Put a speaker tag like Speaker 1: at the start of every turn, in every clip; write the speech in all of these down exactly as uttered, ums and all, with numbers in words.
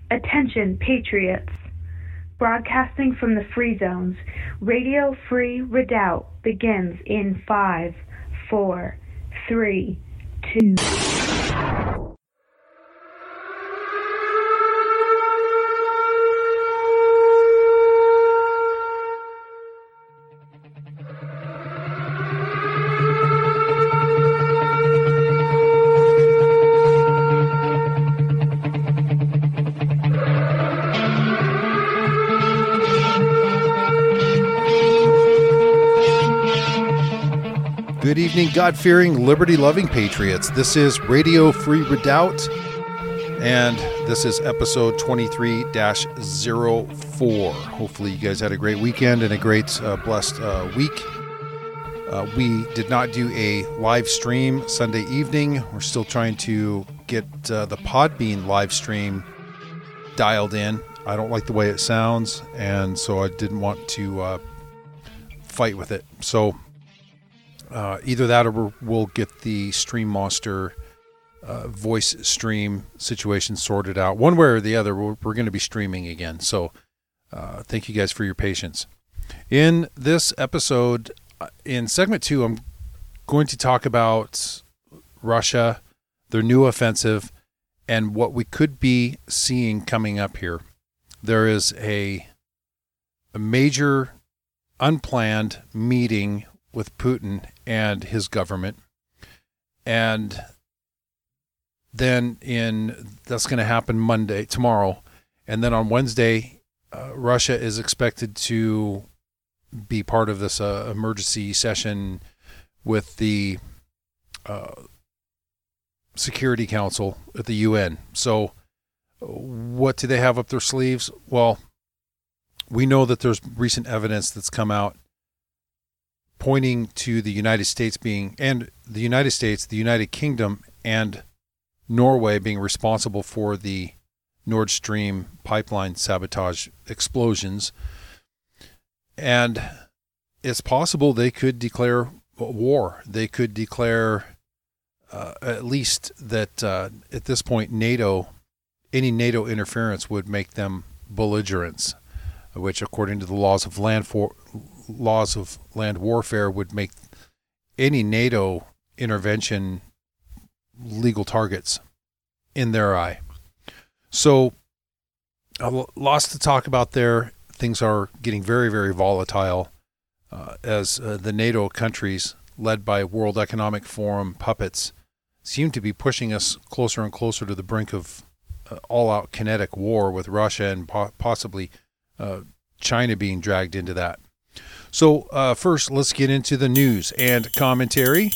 Speaker 1: Attention, Patriots! Broadcasting from the Free Zones, Radio Free Redoubt begins in five, four, three, two.
Speaker 2: Good evening, God-fearing, liberty-loving patriots. This is Radio Free Redoubt, and this is episode twenty-three dash oh four. Hopefully you guys had a great weekend and a great, uh, blessed uh, week. Uh, we did not do a live stream Sunday evening. We're still trying to get uh, the Podbean live stream dialed in. I don't like the way it sounds, and so I didn't want to uh, fight with it. So Uh, either that or we'll get the Stream Monster uh, voice stream situation sorted out. One way or the other, we're, we're going to be streaming again. So uh, thank you guys for your patience. In this episode, in segment two, I'm going to talk about Russia, their new offensive, and what we could be seeing coming up here. There is a, a major unplanned meeting with Putin and his government, and then in that's going to happen Monday, tomorrow, and then on Wednesday, uh, Russia is expected to be part of this uh, emergency session with the uh, Security Council at the U N. So, what do they have up their sleeves? Well, we know that there's recent evidence that's come out pointing to the United States being, and the United States, the United Kingdom, and Norway being responsible for the Nord Stream pipeline sabotage explosions. And it's possible they could declare war. They could declare uh, at least that uh, at this point, NATO, any NATO interference would make them belligerents, which according to the laws of land for laws of land warfare would make any NATO intervention legal targets in their eye. So uh, lots to talk about there. Things are getting very, very volatile uh, as uh, the NATO countries led by World Economic Forum puppets seem to be pushing us closer and closer to the brink of uh, all-out kinetic war with Russia and po- possibly uh, China being dragged into that. So uh, first, let's get into the news and commentary.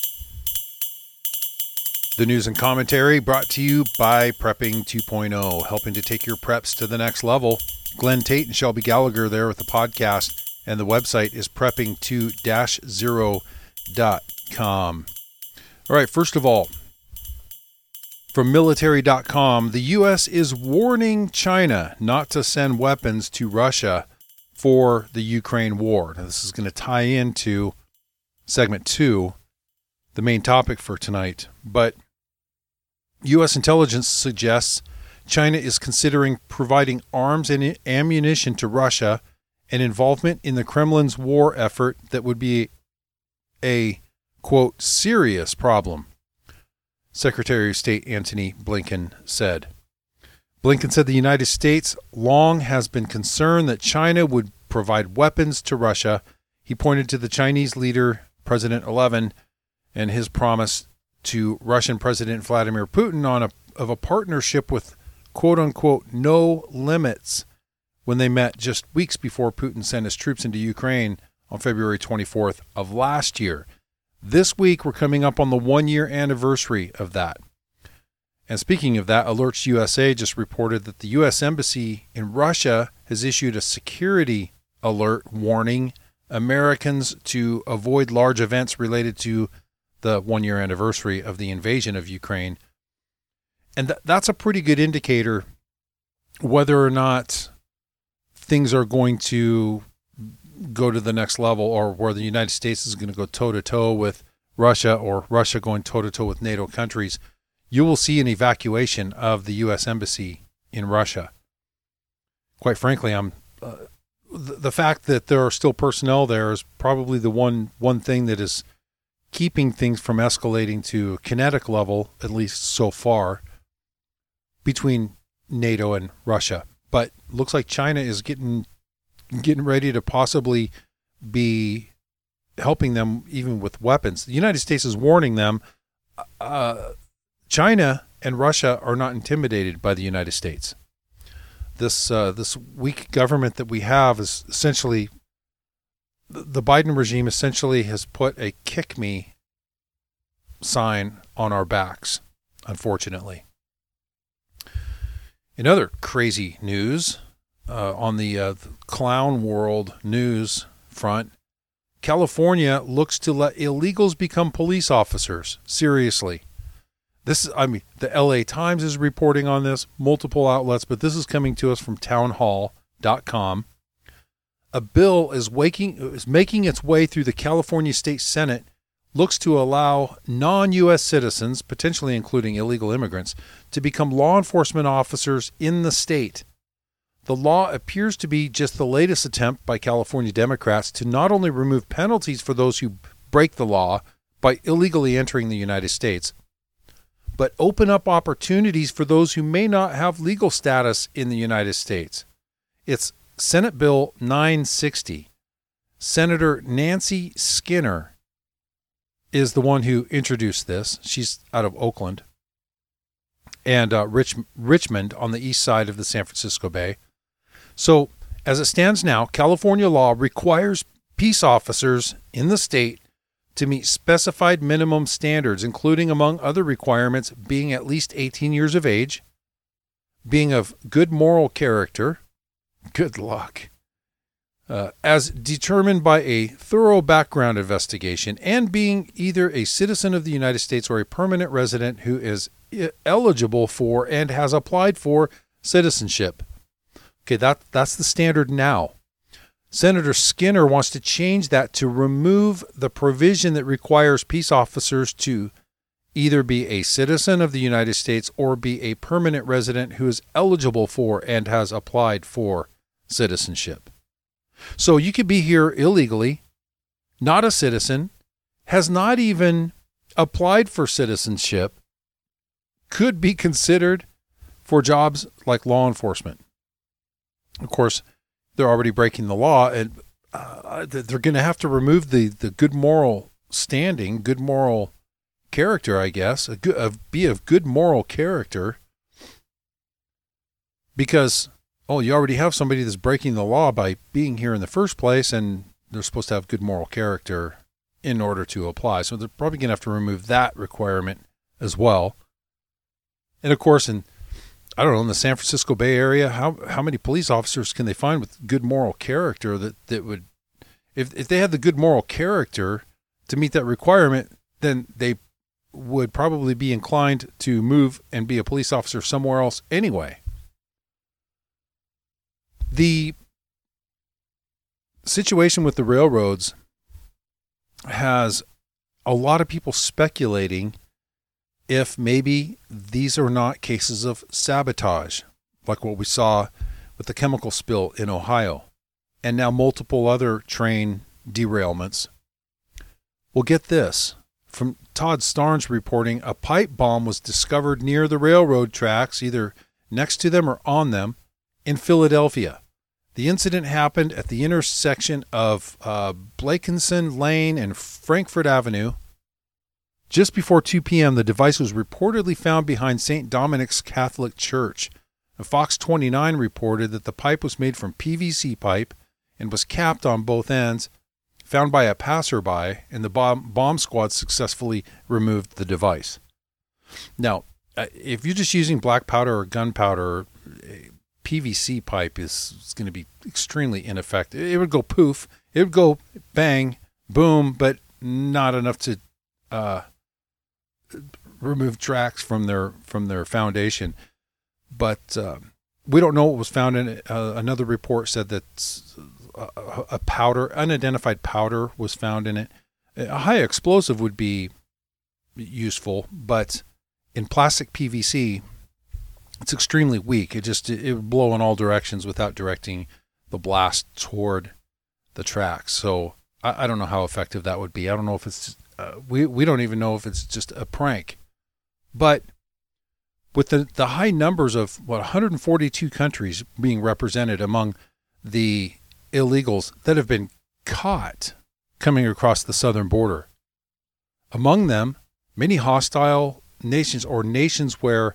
Speaker 2: The news and commentary brought to you by Prepping two point oh, helping to take your preps to the next level. Glenn Tate and Shelby Gallagher there with the podcast, and the website is prepping two dash oh dot com. All right, first of all, from military dot com, the U S is warning China not to send weapons to Russia for the Ukraine war. Now, this is going to tie into segment two, the main topic for tonight. But U S intelligence suggests China is considering providing arms and ammunition to Russia, and involvement in the Kremlin's war effort that would be a, quote, serious problem, Secretary of State Antony Blinken said. Blinken said the United States long has been concerned that China would provide weapons to Russia. He pointed to the Chinese leader, President eleven, and his promise to Russian President Vladimir Putin on a, of a partnership with, quote-unquote, no limits when they met just weeks before Putin sent his troops into Ukraine on February twenty-fourth of last year. This week, we're coming up on the one-year anniversary of that. And speaking of that, Alerts U S A just reported that the U S Embassy in Russia has issued a security alert warning Americans to avoid large events related to the one-year anniversary of the invasion of Ukraine. And th- that's a pretty good indicator whether or not things are going to go to the next level, or where the United States is going to go toe-to-toe with Russia, or Russia going toe-to-toe with NATO countries. You will see an evacuation of the U S Embassy in Russia. Quite frankly, I'm uh, the, the fact that there are still personnel there is probably the one one thing that is keeping things from escalating to a kinetic level, at least so far, between NATO and Russia. But looks like China is getting getting ready to possibly be helping them even with weapons. The United States is warning them. Uh, China and Russia are not intimidated by the United States. This uh, this weak government that we have is essentially, the Biden regime essentially has put a kick me sign on our backs, unfortunately. In other crazy news, uh, on the, uh, the clown world news front, California looks to let illegals become police officers. Seriously. This is, I mean, the L A Times is reporting on this, multiple outlets, but this is coming to us from townhall dot com. A bill is, waking, is making its way through the California State Senate, looks to allow non-U S citizens, potentially including illegal immigrants, to become law enforcement officers in the state. The law appears to be just the latest attempt by California Democrats to not only remove penalties for those who break the law by illegally entering the United States, but open up opportunities for those who may not have legal status in the United States. It's Senate Bill nine sixty. Senator Nancy Skinner is the one who introduced this. She's out of Oakland and uh, Rich, Richmond on the east side of the San Francisco Bay. So as it stands now, California law requires peace officers in the state to meet specified minimum standards, including, among other requirements, being at least eighteen years of age, being of good moral character, good luck, uh, as determined by a thorough background investigation, and being either a citizen of the United States or a permanent resident who is eligible for and has applied for citizenship. Okay, that that's the standard now. Senator Skinner wants to change that to remove the provision that requires peace officers to either be a citizen of the United States or be a permanent resident who is eligible for and has applied for citizenship. So you could be here illegally, not a citizen, has not even applied for citizenship, could be considered for jobs like law enforcement. Of course, they're already breaking the law, and uh, they're going to have to remove the, the good moral standing, good moral character, I guess, a good, a, be of good moral character, because, oh, you already have somebody that's breaking the law by being here in the first place, and they're supposed to have good moral character in order to apply. So they're probably going to have to remove that requirement as well. And of course, in I don't know, in the San Francisco Bay Area, how how many police officers can they find with good moral character that, that would, if if they had the good moral character to meet that requirement, then they would probably be inclined to move and be a police officer somewhere else anyway. The situation with the railroads has a lot of people speculating if maybe these are not cases of sabotage, like what we saw with the chemical spill in Ohio, and now multiple other train derailments. Well, get this. From Todd Starnes reporting, a pipe bomb was discovered near the railroad tracks, either next to them or on them, in Philadelphia. The incident happened at the intersection of uh, Blakenson Lane and Frankfurt Avenue. Just before two p.m., the device was reportedly found behind Saint Dominic's Catholic Church. Fox twenty-nine reported that the pipe was made from P V C pipe and was capped on both ends, found by a passerby, and the bomb, bomb squad successfully removed the device. Now, if you're just using black powder or gunpowder, P V C pipe is, is going to be extremely ineffective. It would go poof, it would go bang, boom, but not enough to uh, remove tracks from their from their foundation. But uh, we don't know what was found in it. Uh, another report said that a, a powder, unidentified powder, was found in it. A high explosive would be useful, but in plastic P V C, it's extremely weak. It just it would blow in all directions without directing the blast toward the tracks. So I, I don't know how effective that would be. I don't know if it's uh, we we don't even know if it's just a prank. But with the the high numbers of what one hundred forty-two countries being represented among the illegals that have been caught coming across the southern border, among them many hostile nations or nations where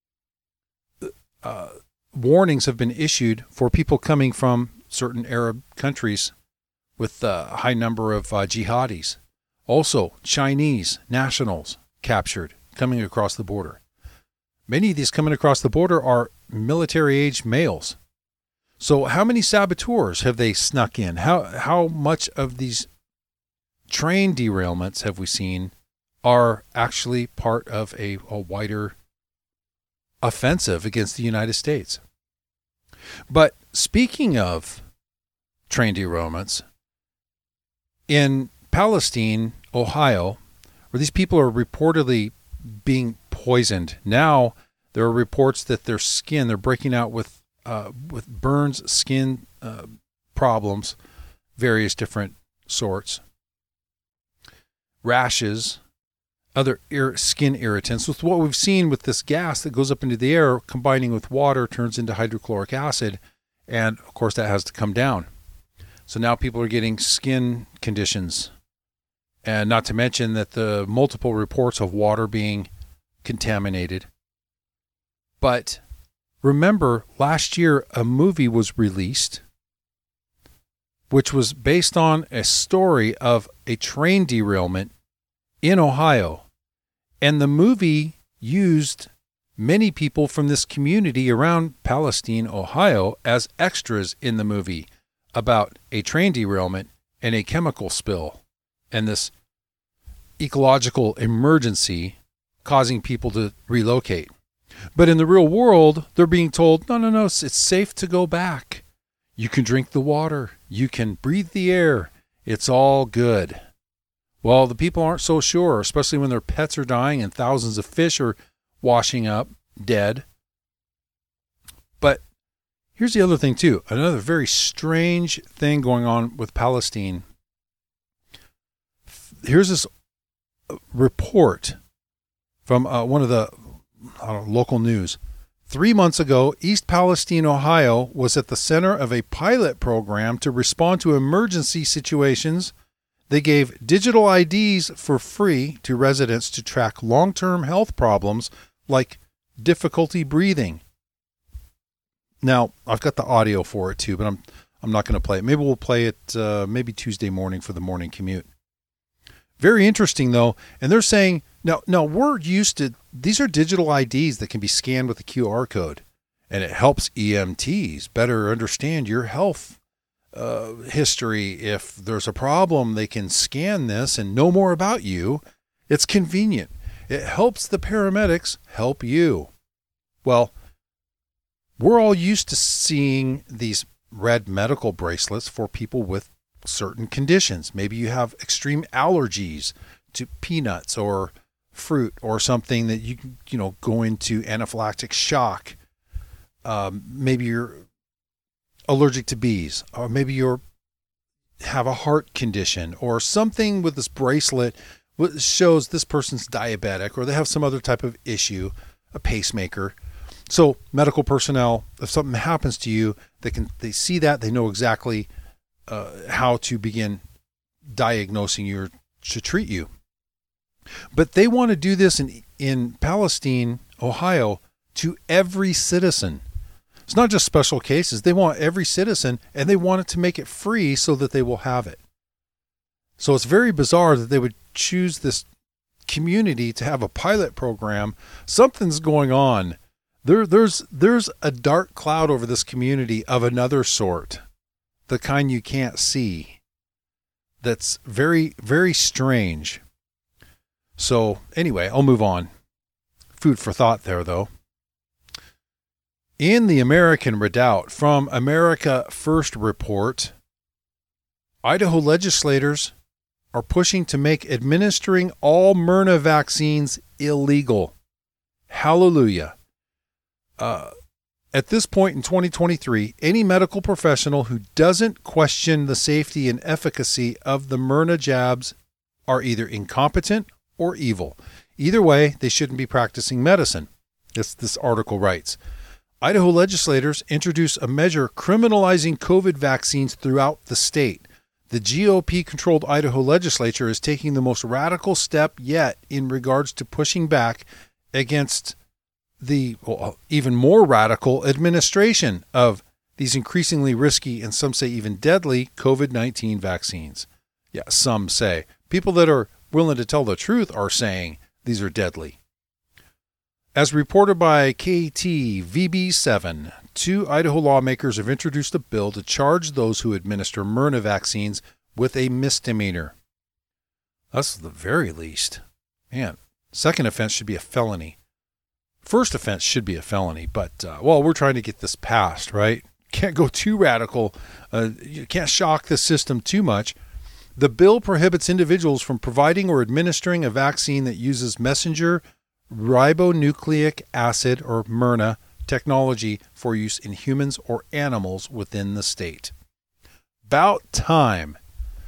Speaker 2: uh, warnings have been issued for people coming from certain Arab countries with a high number of uh, jihadis. Also, Chinese nationals captured coming across the border. Many of these coming across the border are military-aged males. So how many saboteurs have they snuck in? How how much of these train derailments have we seen are actually part of a, a wider offensive against the United States? But speaking of train derailments, in Palestine, Ohio, where these people are reportedly being poisoned, now there are reports that their skin, they're breaking out with uh, with burns, skin uh, problems, various different sorts, rashes, other ir- skin irritants. With what we've seen with this gas that goes up into the air, combining with water, turns into hydrochloric acid, and of course that has to come down. So now people are getting skin conditions, and not to mention that the multiple reports of water being contaminated. But remember, last year a movie was released which was based on a story of a train derailment in Ohio. And the movie used many people from this community around Palestine, Ohio, as extras in the movie about a train derailment and a chemical spill and this ecological emergency causing people to relocate. But in the real world, they're being told, no, no, no, it's safe to go back. You can drink the water. You can breathe the air. It's all good. Well, the people aren't so sure, especially when their pets are dying and thousands of fish are washing up dead. But here's the other thing, too. Another very strange thing going on with Palestine. Here's this report from uh, one of the I don't know, local news. Three months ago, East Palestine, Ohio, was at the center of a pilot program to respond to emergency situations. They gave digital I Ds for free to residents to track long-term health problems like difficulty breathing. Now, I've got the audio for it too, but I'm I'm not going to play it. Maybe we'll play it uh, maybe Tuesday morning for the morning commute. Very interesting, though, and they're saying, now, now we're used to, these are digital I Ds that can be scanned with a Q R code, and it helps E M Ts better understand your health uh, history. If there's a problem, they can scan this and know more about you. It's convenient. It helps the paramedics help you. Well, we're all used to seeing these red medical bracelets for people with certain conditions. Maybe you have extreme allergies to peanuts or fruit or something that you you know go into anaphylactic shock. Um, maybe you're allergic to bees, or maybe you're have a heart condition or something with this bracelet shows this person's diabetic or they have some other type of issue, a pacemaker. So medical personnel, if something happens to you, they can they see that, they know exactly uh, how to begin diagnosing you or to treat you. But they want to do this in in Palestine, Ohio, to every citizen. It's not just special cases. They want every citizen, and they want it to make it free so that they will have it. So it's very bizarre that they would choose this community to have a pilot program. Something's going on. There, there's there's a dark cloud over this community of another sort, the kind you can't see. That's very, very strange. So anyway, I'll move on. Food for thought there, though. In the American Redoubt from America First Report, Idaho legislators are pushing to make administering all Myrna vaccines illegal. Hallelujah. Uh, at this point in twenty twenty-three, any medical professional who doesn't question the safety and efficacy of the Myrna jabs are either incompetent or evil. Either way, they shouldn't be practicing medicine. This, this article writes, Idaho legislators introduce a measure criminalizing COVID vaccines throughout the state. The G O P-controlled Idaho legislature is taking the most radical step yet in regards to pushing back against the well, even more radical administration of these increasingly risky and some say even deadly COVID nineteen vaccines. Yeah, some say. People that are willing to tell the truth are saying these are deadly. As reported by K T V B seven, two Idaho lawmakers have introduced a bill to charge those who administer Myrna vaccines with a misdemeanor. That's the very least. Man, second offense should be a felony. First offense should be a felony, but, uh, well, we're trying to get this passed, right? Can't go too radical. Uh, you can't shock the system too much. The bill prohibits individuals from providing or administering a vaccine that uses messenger ribonucleic acid, or Myrna, technology for use in humans or animals within the state. About time.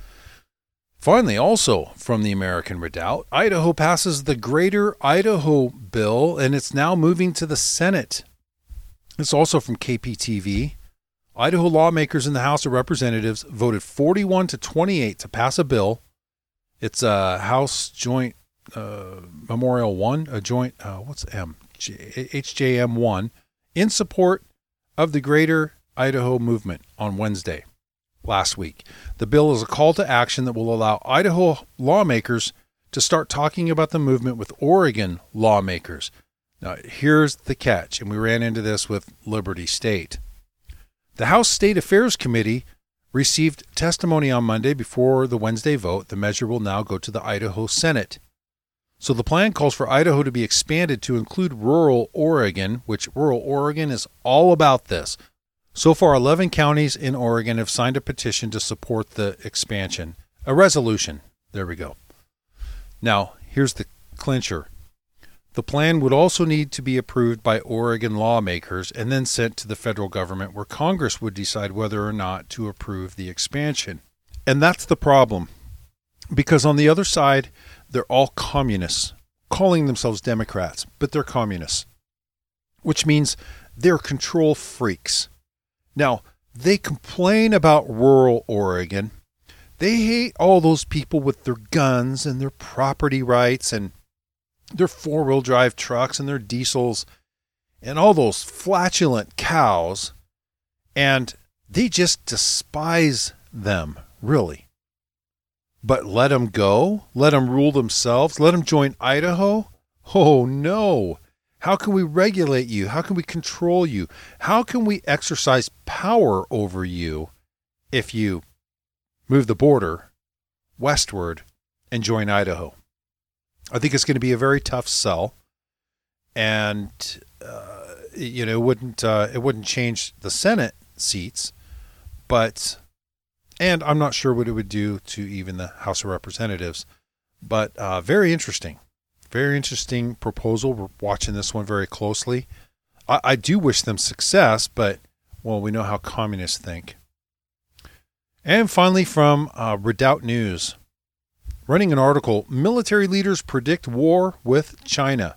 Speaker 2: Finally, also from the American Redoubt, Idaho passes the Greater Idaho Bill, and it's now moving to the Senate. It's also from K P T V. Idaho lawmakers in the House of Representatives voted forty-one to twenty-eight to pass a bill. It's a House Joint uh, Memorial one, a joint, uh, what's M? J, H J M one, in support of the Greater Idaho movement on Wednesday last week. The bill is a call to action that will allow Idaho lawmakers to start talking about the movement with Oregon lawmakers. Now, here's the catch, and we ran into this with Liberty State. The House State Affairs Committee received testimony on Monday before the Wednesday vote. The measure will now go to the Idaho Senate. So the plan calls for Idaho to be expanded to include rural Oregon, which rural Oregon is all about this. So far, eleven counties in Oregon have signed a petition to support the expansion. A resolution. There we go. Now, here's the clincher. The plan would also need to be approved by Oregon lawmakers and then sent to the federal government, where Congress would decide whether or not to approve the expansion. And that's the problem. Because on the other side, they're all communists, calling themselves Democrats, but they're communists, which means they're control freaks. Now, they complain about rural Oregon. They hate all those people with their guns and their property rights and their four-wheel drive trucks and their diesels and all those flatulent cows, and they just despise them, really. But let them go? Let them rule themselves? Let them join Idaho? Oh, no. How can we regulate you? How can we control you? How can we exercise power over you if you move the border westward and join Idaho? I think it's going to be a very tough sell, and uh, you know, it wouldn't uh, it wouldn't change the Senate seats, but and I'm not sure what it would do to even the House of Representatives, but uh, very interesting, very interesting proposal. We're watching this one very closely. I, I do wish them success, but well, we know how communists think. And finally, from uh, Redoubt News. Running an article, military leaders predict war with China.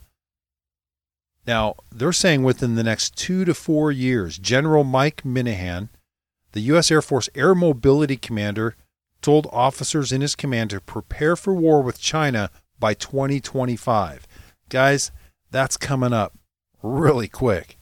Speaker 2: Now, they're saying within the next two to four years, General Mike Minihan, the U S Air Force Air Mobility Commander, told officers in his command to prepare for war with China by twenty twenty-five. Guys, that's coming up really quick.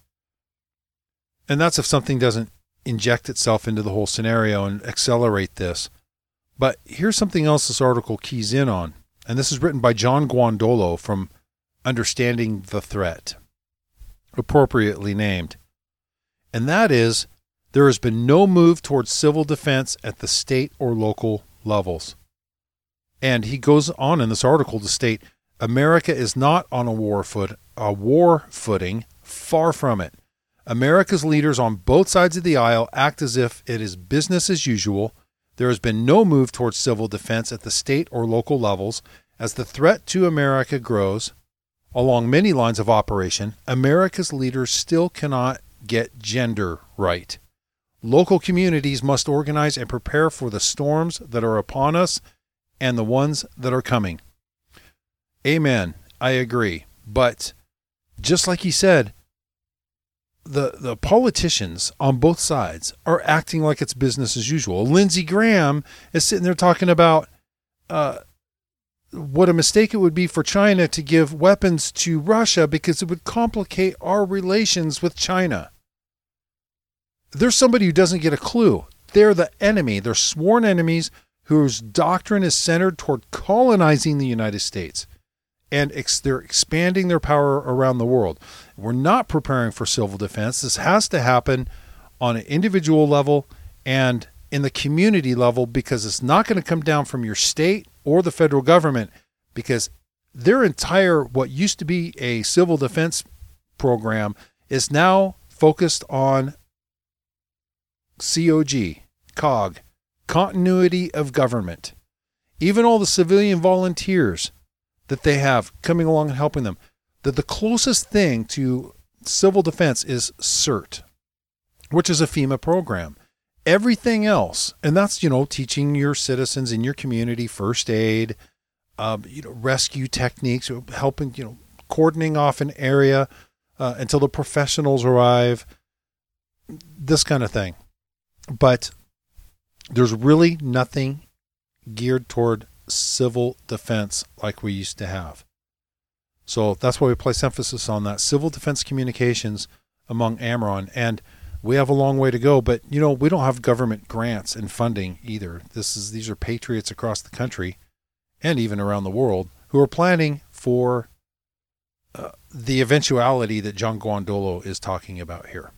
Speaker 2: And that's if something doesn't inject itself into the whole scenario and accelerate this. But here's something else this article keys in on, and this is written by John Guandolo from Understanding the Threat, appropriately named. And that is, there has been no move towards civil defense at the state or local levels. And he goes on in this article to state, America is not on a war foot, a war footing, far from it. America's leaders on both sides of the aisle act as if it is business as usual. There has been no move towards civil defense at the state or local levels. As the threat to America grows, along many lines of operation, America's leaders still cannot get gender right. Local communities must organize and prepare for the storms that are upon us and the ones that are coming. Amen. I agree. But just like he said, the, the politicians on both sides are acting like it's business as usual. Lindsey Graham is sitting there talking about uh, what a mistake it would be for China to give weapons to Russia because it would complicate our relations with China. There's somebody who doesn't get a clue. They're the enemy. They're sworn enemies whose doctrine is centered toward colonizing the United States. And ex- they're expanding their power around the world. We're not preparing for civil defense. This has to happen on an individual level and in the community level, because it's not going to come down from your state or the federal government, because their entire, what used to be a civil defense program, is now focused on C O G, C O G, continuity of government. Even all the civilian volunteers that they have coming along and helping them, that the closest thing to civil defense is CERT, which is a FEMA program. Everything else, and that's, you know, teaching your citizens in your community first aid, um, you know, rescue techniques, helping, you know, cordoning off an area uh, until the professionals arrive, this kind of thing. But there's really nothing geared toward civil defense like we used to have. So that's why we place emphasis on that civil defense communications among AmRRON. And we have a long way to go, but you know, we don't have government grants and funding either. This is these are patriots across the country and even around the world who are planning for uh, the eventuality that John Guandolo is talking about here.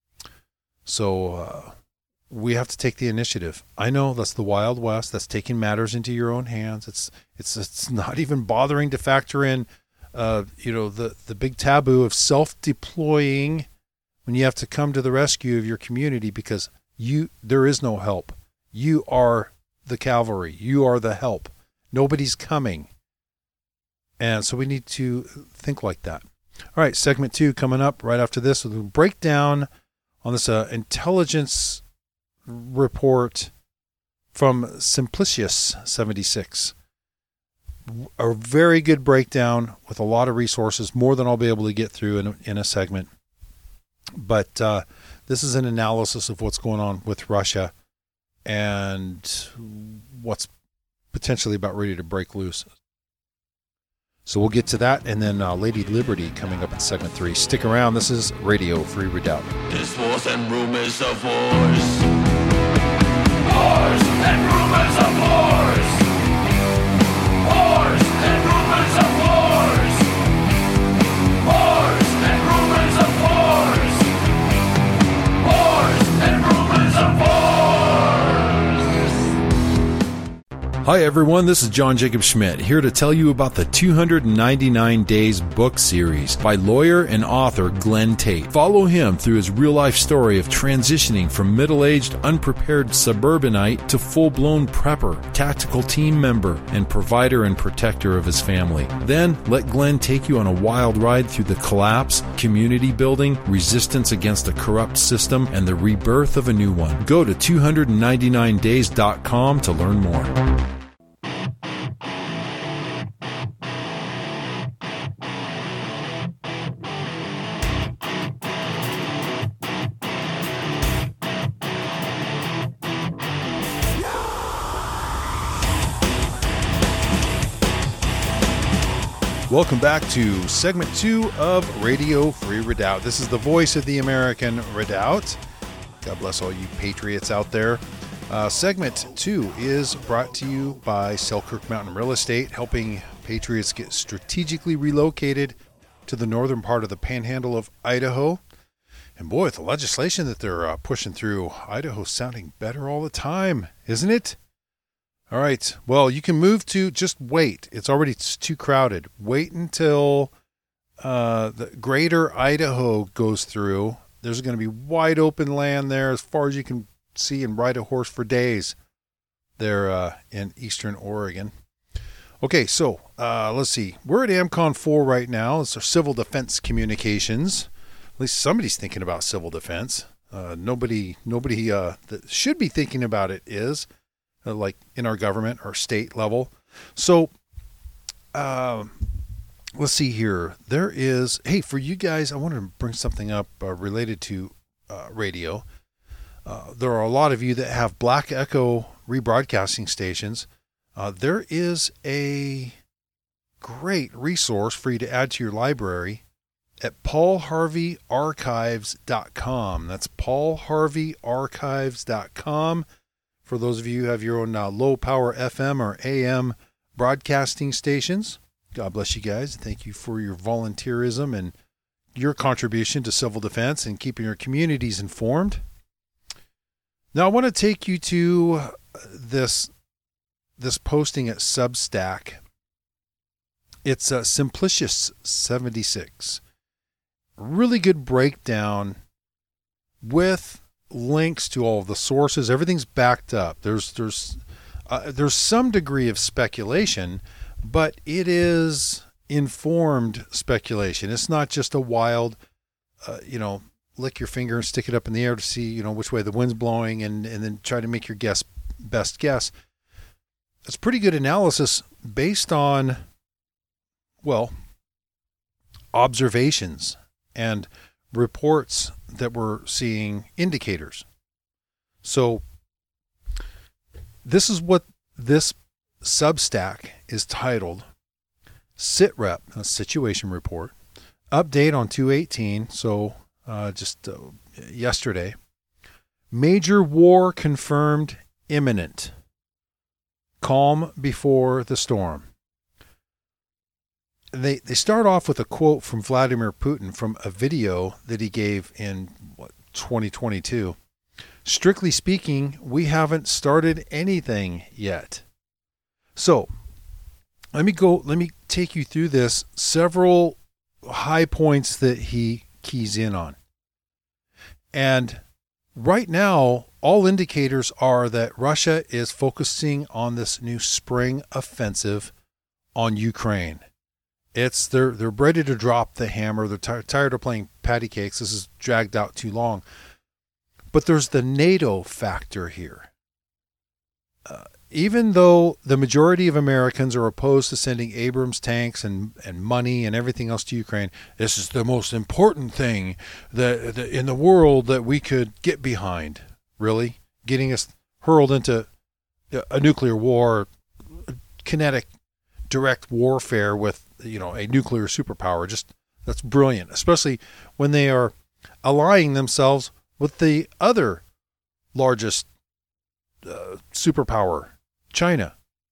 Speaker 2: So uh, we have to take the initiative. I know that's the Wild West. That's taking matters into your own hands. It's it's it's not even bothering to factor in, uh, you know, the the big taboo of self-deploying when you have to come to the rescue of your community, because you there is no help. You are the cavalry. You are the help. Nobody's coming. And so we need to think like that. All right, segment two coming up right after this. We'll break down on this uh, intelligence report from Simplicius seventy-six. A very good breakdown with a lot of resources, more than I'll be able to get through in, in a segment. But uh, this is an analysis of what's going on with Russia and what's potentially about ready to break loose. So we'll get to that, and then uh, Lady Liberty coming up in segment three. Stick around. This is Radio Free Redoubt.
Speaker 3: There's wars and rumors of wars. Wars and rumors of wars. Wars and rumors of wars. Wars and rumors of wars. Wars and rumors of wars.
Speaker 2: Hi everyone, this is John Jacob Schmidt, here to tell you about the two hundred ninety-nine Days book series by lawyer and author Glenn Tate. Follow him through his real-life story of transitioning from middle-aged, unprepared suburbanite to full-blown prepper, tactical team member, and provider and protector of his family. Then, let Glenn take you on a wild ride through the collapse, community building, resistance against a corrupt system, and the rebirth of a new one. Go to two ninety-nine days dot com to learn more. Welcome back to segment two of Radio Free Redoubt. This is the voice of the American Redoubt. God bless all you patriots out there. Uh, segment two is brought to you by Selkirk Mountain Real Estate, helping patriots get strategically relocated to the northern part of the panhandle of Idaho. And boy, the legislation that they're uh, pushing through, Idaho's sounding better all the time, isn't it? All right. Well, you can move to, just wait. It's already too crowded. Wait until uh, the greater Idaho goes through. There's going to be wide open land there as far as you can see and ride a horse for days there uh, in eastern Oregon. Okay, so uh, let's see. We're at AMCON four right now. It's our civil defense communications. At least somebody's thinking about civil defense. Uh, nobody, nobody uh, that should be thinking about it is uh, like in our government or state level. So uh, let's see here. There is, hey, for you guys, I wanted to bring something up uh, related to uh, radio. Uh, there are a lot of you that have Black Echo rebroadcasting stations. Uh, there is a great resource for you to add to your library at paul harvey archives dot com. That's paul harvey archives dot com. For those of you who have your own uh, low power F M or A M broadcasting stations, God bless you guys. Thank you for your volunteerism and your contribution to civil defense and keeping your communities informed. Now I want to take you to this this posting at Substack. It's uh, Simplicious seventy-six. Really good breakdown with links to all of the sources. Everything's backed up. There's there's uh, there's some degree of speculation, but it is informed speculation. It's not just a wild, uh, you know, lick your finger and stick it up in the air to see, you know, which way the wind's blowing and, and then try to make your guess best guess. It's pretty good analysis based on, well, observations and reports that we're seeing, indicators. So this is what this Substack is titled: SITREP, a situation report, update on two eighteen, so uh, just uh, yesterday. Major war confirmed imminent. Calm before the storm. They they start off with a quote from Vladimir Putin from a video that he gave in what, twenty twenty-two. Strictly speaking, we haven't started anything yet. So let me go. Let me take you through this. Several high points that he keys in on. And right now, all indicators are that Russia is focusing on this new spring offensive on Ukraine. It's they're they're ready to drop the hammer. They're t- tired of playing patty cakes. This is dragged out too long. But there's the NATO factor here. Uh, even though the majority of Americans are opposed to sending Abrams tanks and, and money and everything else to Ukraine, this is the most important thing that, that in the world that we could get behind. Really? Getting us hurled into a nuclear war, kinetic, direct warfare with, you know, a nuclear superpower. Just, that's brilliant, especially when they are allying themselves with the other largest uh, superpower, China.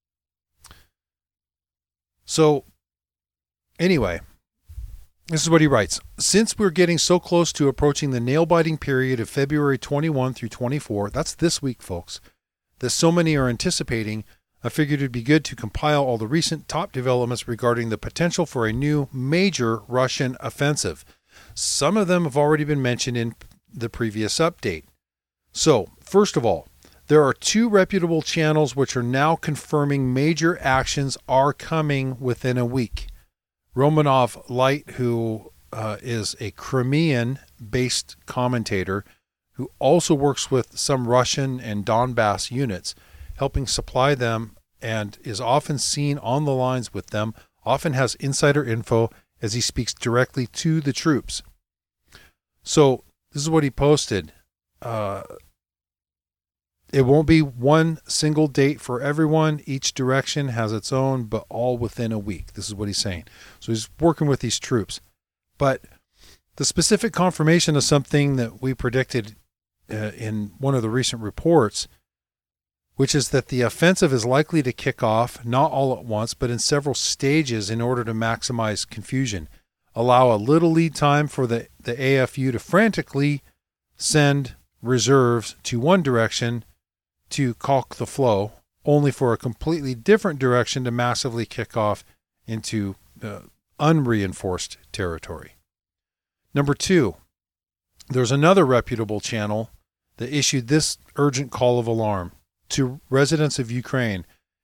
Speaker 2: So, anyway, this is what he writes. Since we're getting so close to approaching the nail-biting period of February twenty-first through twenty-fourth, that's this week, folks, that so many are anticipating, I figured it'd be good to compile all the recent top developments regarding the potential for a new major Russian offensive. Some of them have already been mentioned in the previous update. So, first of all, there are two reputable channels which are now confirming major actions are coming within a week. Romanov Light, who uh, is a Crimean-based commentator who also works with some Russian and Donbass units, helping supply them and is often seen on the lines with them, often has insider info as he speaks directly to the troops. So this is what he posted. Uh, it won't be one single date for everyone. Each direction has its own, but all within a week. This is what he's saying. So he's working with these troops. But the specific confirmation of something that we predicted uh, in one of the recent reports, which is that the offensive is likely to kick off, not all at once, but in several stages in order to maximize confusion. Allow a little lead time for the, the A F U to frantically send reserves to one direction to caulk the flow, only for a completely different direction to massively kick off into uh, unreinforced territory. Number two, there's another reputable channel that issued this urgent call of alarm to residents of Ukraine.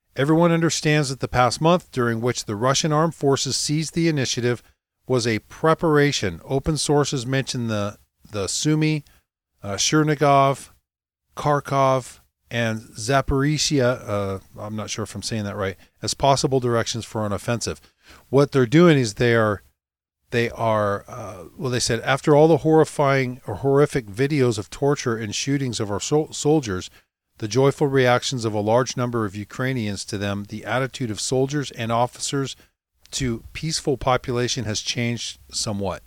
Speaker 2: Everyone understands that the past month, during which the Russian armed forces seized the initiative, was a preparation. Open sources mention the, the Sumy, uh, Chernigov, Kharkov, and Zaporizhia, uh, I'm not sure if I'm saying that right, as possible directions for an offensive. What they're doing is they are, they are, uh, well, they said, after all the horrifying or horrific videos of torture and shootings of our sol- soldiers, the joyful reactions of a large number of Ukrainians to them, the attitude of soldiers and officers to peaceful population has changed somewhat.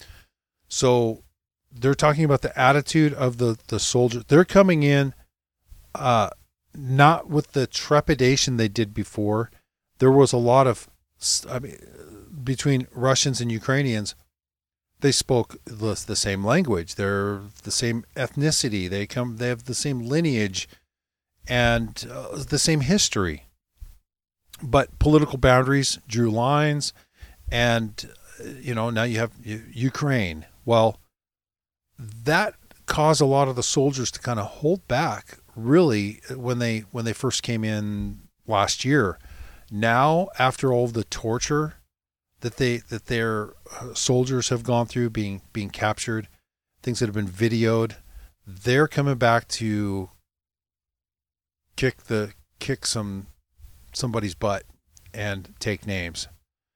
Speaker 2: So they're talking about the attitude of the, the soldiers. They're coming in uh, not with the trepidation they did before. There was a lot of, I mean, between Russians and Ukrainians, they spoke the, the same language. They're the same ethnicity. They come. They have the same lineage and uh, the same history. But political boundaries drew lines, and you know now you have Ukraine. Well, that caused a lot of the soldiers to kind of hold back. Really, when they when they first came in last year. Now, after all of the torture that they that their soldiers have gone through, being being captured, things that have been videoed, they're coming back to kick the kick some somebody's butt and take names.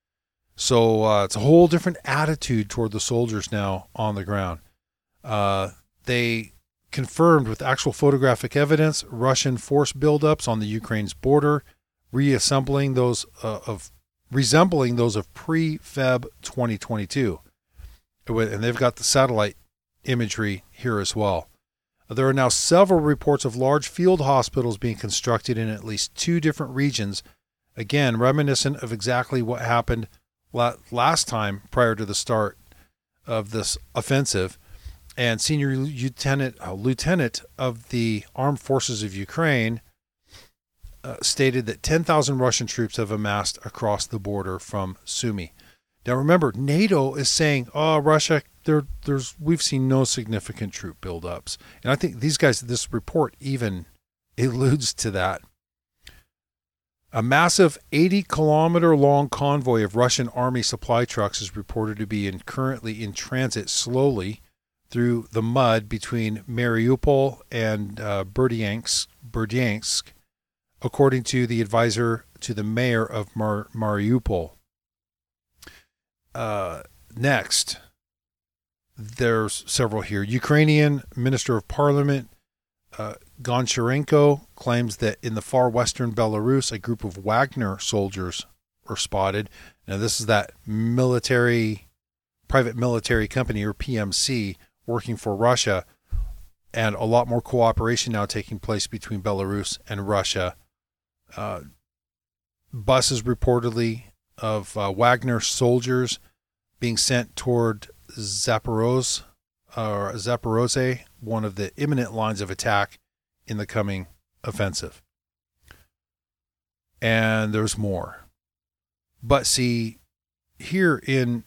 Speaker 2: So uh, it's a whole different attitude toward the soldiers now on the ground. Uh, they confirmed with actual photographic evidence Russian force buildups on the Ukraine's border, reassembling those uh, of resembling those of pre-Feb twenty twenty-two. And they've got the satellite imagery here as well. There are now several reports of large field hospitals being constructed in at least two different regions, again, reminiscent of exactly what happened last time prior to the start of this offensive. And senior lieutenant, uh, lieutenant of the Armed Forces of Ukraine uh, stated that ten thousand Russian troops have amassed across the border from Sumy. Now remember, NATO is saying, "Oh, Russia, there, there's we've seen no significant troop buildups," and I think these guys, this report even alludes to that. A massive eighty kilometer long convoy of Russian army supply trucks is reported to be in, currently in transit slowly through the mud between Mariupol and uh, Berdyansk, Berdyansk, according to the advisor to the mayor of Mar- Mariupol. Uh, next, there's several here. Ukrainian Minister of Parliament uh, Goncharenko claims that in the far western Belarus, a group of Wagner soldiers were spotted. Now, this is that military, private military company, or P M C, working for Russia, and a lot more cooperation now taking place between Belarus and Russia. Uh, buses reportedly of uh, Wagner soldiers being sent toward Zaporozhye, or Zaporozhye, one of the imminent lines of attack in the coming offensive. And there's more. But see, here in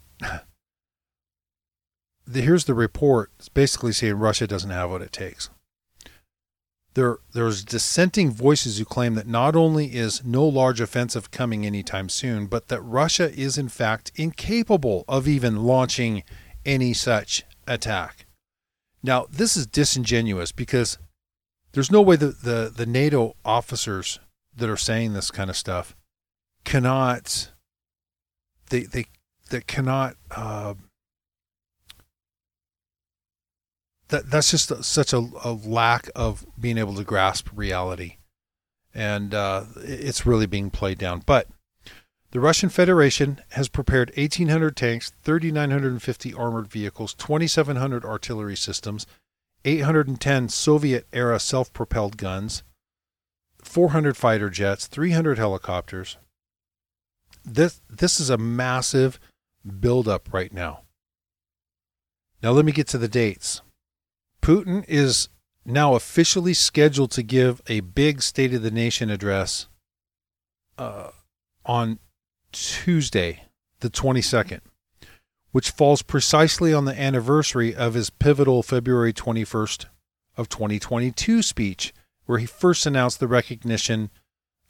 Speaker 2: the, here's the report. It's basically saying Russia doesn't have what it takes. There, there's dissenting voices who claim that not only is no large offensive coming anytime soon, but that Russia is in fact incapable of even launching any such attack. Now, this is disingenuous because there's no way that the, the NATO officers that are saying this kind of stuff cannot, they, they, that cannot, uh, That, that's just a, such a, a lack of being able to grasp reality. And uh, it's really being played down. But the Russian Federation has prepared eighteen hundred tanks, three thousand nine hundred fifty armored vehicles, twenty-seven hundred artillery systems, eight hundred ten Soviet-era self-propelled guns, four hundred fighter jets, three hundred helicopters. This, this is a massive buildup right now. Now let me get to the dates. Putin is now officially scheduled to give a big State of the Nation address uh, on Tuesday, the twenty-second, which falls precisely on the anniversary of his pivotal February twenty-first of twenty twenty-two speech, where he first announced the recognition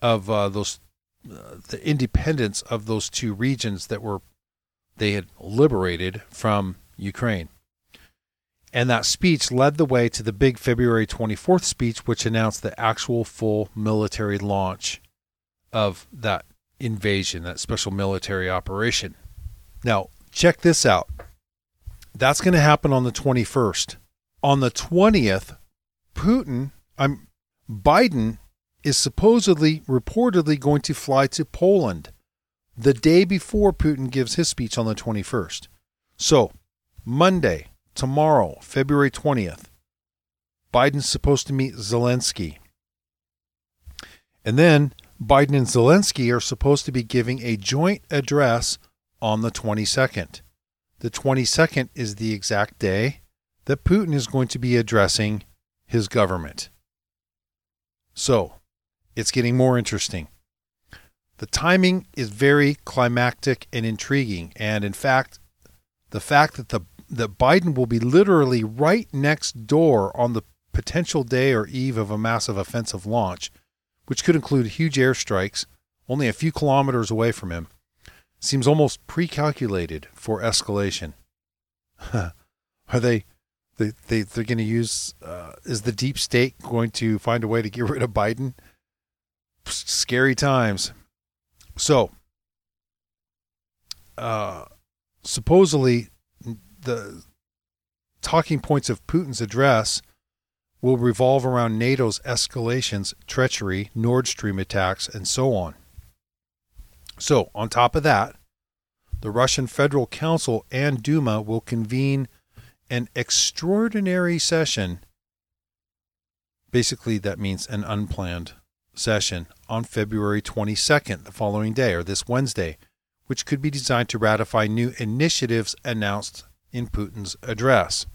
Speaker 2: of uh, those uh, the independence of those two regions that were they had liberated from Ukraine. And that speech led the way to the big February twenty-fourth speech, which announced the actual full military launch of that invasion, that special military operation. Now, check this out. That's going to happen on the twenty-first. On the twentieth, Putin, I'm, Biden is supposedly, reportedly going to fly to Poland the day before Putin gives his speech on the twenty-first. So, Monday, tomorrow, February twentieth, Biden's supposed to meet Zelensky. And then Biden and Zelensky are supposed to be giving a joint address on the twenty-second. The twenty-second is the exact day that Putin is going to be addressing his government. So, it's getting more interesting. The timing is very climactic and intriguing. And in fact, the fact that the that Biden will be literally right next door on the potential day or eve of a massive offensive launch, which could include huge airstrikes only a few kilometers away from him, seems almost pre-calculated for escalation. Are they, they, they they're going to use, uh, is the deep state going to find a way to get rid of Biden? Scary times. So, uh, supposedly, the talking points of Putin's address will revolve around NATO's escalations, treachery, Nord Stream attacks, and so on. So, on top of that, the Russian Federal Council and Duma will convene an extraordinary session. Basically, that means an unplanned session on February twenty-second, the following day, or this Wednesday, which could be designed to ratify new initiatives announced in Putin's address.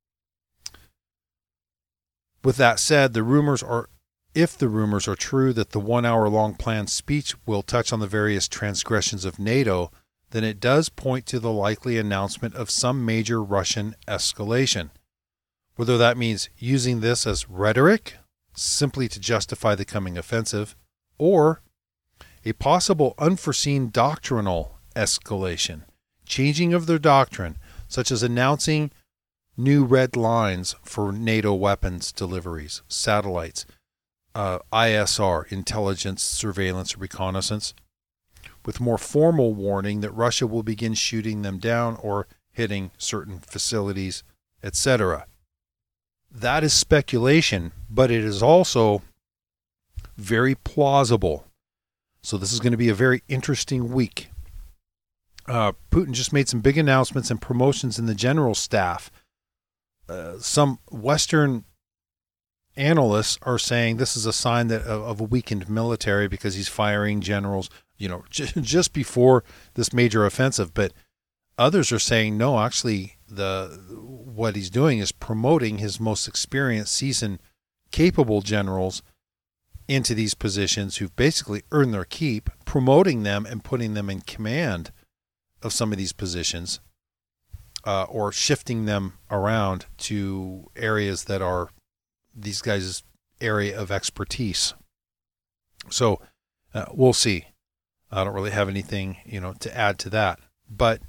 Speaker 2: With that said, the rumors are, if the rumors are true that the one-hour-long planned speech will touch on the various transgressions of NATO, then it does point to the likely announcement of some major Russian escalation. Whether that means using this as rhetoric, simply to justify the coming offensive, or a possible unforeseen doctrinal escalation, changing of their doctrine, such as announcing new red lines for NATO weapons deliveries, satellites, uh, I S R, intelligence, surveillance, reconnaissance, with more formal warning that Russia will begin shooting them down or hitting certain facilities, et cetera. That is speculation, but it is also very plausible. So this is going to be a very interesting week. Uh, Putin just made some big announcements and promotions in the general staff. Uh, some Western analysts are saying this is a sign that of, of a weakened military because he's firing generals, you know, j- just before this major offensive. But others are saying no, actually, the what he's doing is promoting his most experienced, seasoned, capable generals into these positions who've basically earned their keep, promoting them and putting them in command of some of these positions, uh, or shifting them around to areas that are these guys' area of expertise. So uh, we'll see. I don't really have anything, you know, to add to that. But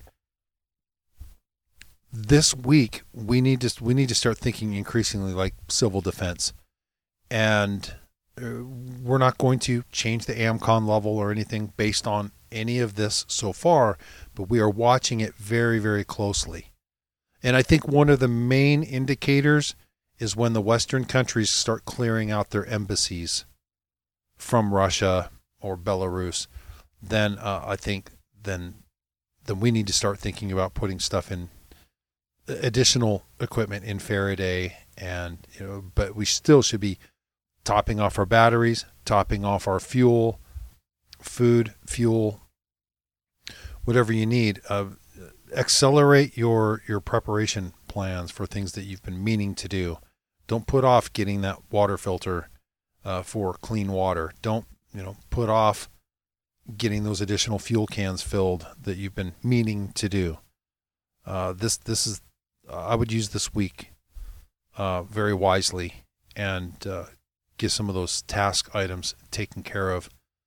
Speaker 2: this week we need to we need to start thinking increasingly like civil defense, and uh, we're not going to change the AMCON level or anything based on any of this so far, but we are watching it very, very closely. And I think one of the main indicators is when the Western countries start clearing out their embassies from Russia or Belarus. Then uh, I think then then we need to start thinking about putting stuff in, additional equipment in Faraday, and you know, but we still should be topping off our batteries, topping off our fuel, food, fuel, whatever you need. Uh, accelerate your your preparation plans for things that you've been meaning to do. Don't put off getting that water filter uh, for clean water. Don't you know put off getting those additional fuel cans filled that you've been meaning to do. Uh, this this is uh, I would use this week uh, very wisely and uh, get some of those task items taken care of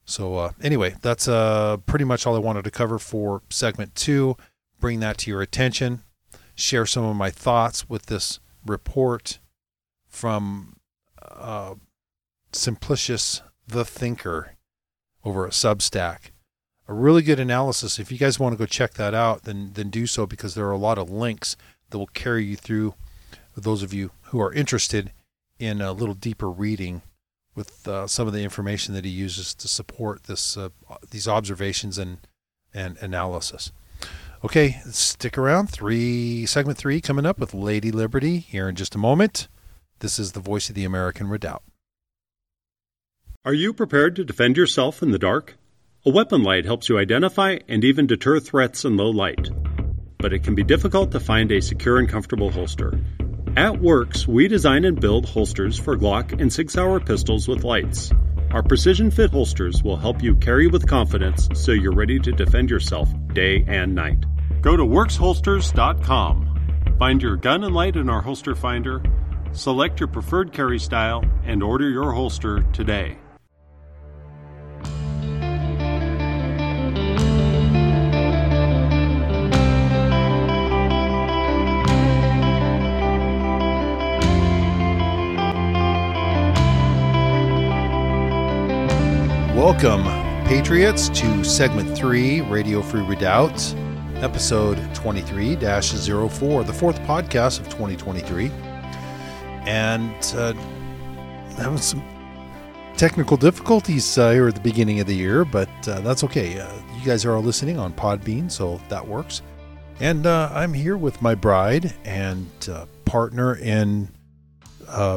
Speaker 2: So uh, anyway, that's uh, pretty much all I wanted to cover for segment two. Bring that to your attention. Share some of my thoughts with this report from uh, Simplicius the Thinker over at Substack. A really good analysis. If you guys want to go check that out, then then do so, because there are a lot of links that will carry you through, those of you who are interested in a little deeper reading with uh, some of the information that he uses to support this uh, these observations and and analysis. Okay, stick around. Three segment three coming up with Lady Liberty here in just a moment. This is the Voice of the American Redoubt.
Speaker 4: Are you prepared to defend yourself in the dark? A weapon light helps you identify and even deter threats in low light. But it can be difficult to find a secure and comfortable holster. At Works, we design and build holsters for Glock and Sig Sauer pistols with lights. Our precision fit holsters will help you carry with confidence so you're ready to defend yourself day and night. Go to works holsters dot com. Find your gun and light in our holster finder, select your preferred carry style, and order your holster today.
Speaker 2: Welcome, Patriots, to segment three, Radio Free Redoubt, episode twenty-three dash oh four, the fourth podcast of twenty twenty-three. And uh, having some technical difficulties uh, here at the beginning of the year, but uh, that's okay. Uh, you guys are all listening on Podbean, so that works. And uh, I'm here with my bride and uh, partner in uh,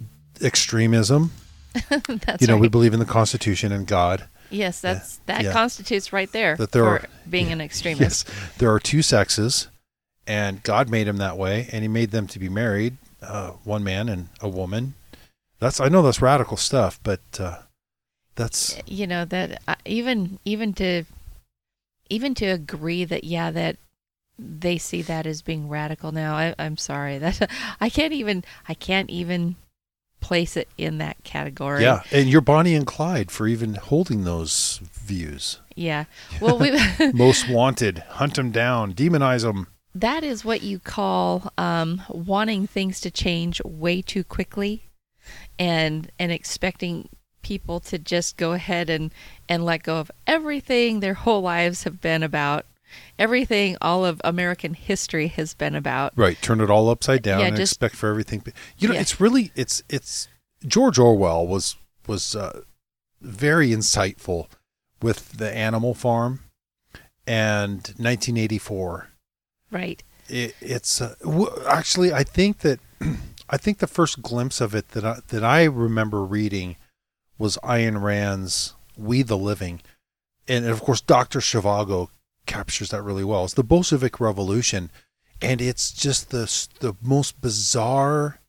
Speaker 2: extremism.
Speaker 5: That's
Speaker 2: you know,
Speaker 5: right.
Speaker 2: we believe in the Constitution and God.
Speaker 5: Yes, that's that
Speaker 2: Yeah.
Speaker 5: constitutes right there
Speaker 2: That there
Speaker 5: for
Speaker 2: are-
Speaker 5: being an extremist.
Speaker 2: Yes, there are two sexes, and God made them that way, and He made them to be married, uh, one man and a woman. That's I know that's radical stuff, but uh, that's
Speaker 5: You know that uh, even even to even to agree that yeah that they see that as being radical now. I, I'm sorry that I can't even I can't even place it in that category.
Speaker 2: yeah. And you're Bonnie and Clyde for even holding those views.
Speaker 5: Yeah. Well, we
Speaker 2: Most wanted, hunt them down, demonize them.
Speaker 5: that is what you call um, wanting things to change way too quickly, and and expecting people to just go ahead and, and let go of everything their whole lives have been about, everything all of American history has been about.
Speaker 2: Right, turn it all upside down
Speaker 5: Yeah,
Speaker 2: and
Speaker 5: just-
Speaker 2: expect for everything. You know,
Speaker 5: Yeah.
Speaker 2: it's really it's it's George Orwell was was uh, very insightful with the Animal Farm and nineteen eighty-four.
Speaker 5: Right.
Speaker 2: It, it's uh, w- actually I think that I think the first glimpse of it that I, that I remember reading was Ayn Rand's We the Living, and of course Doctor Zhivago captures that really well. It's the Bolshevik Revolution, and it's just the the most bizarre,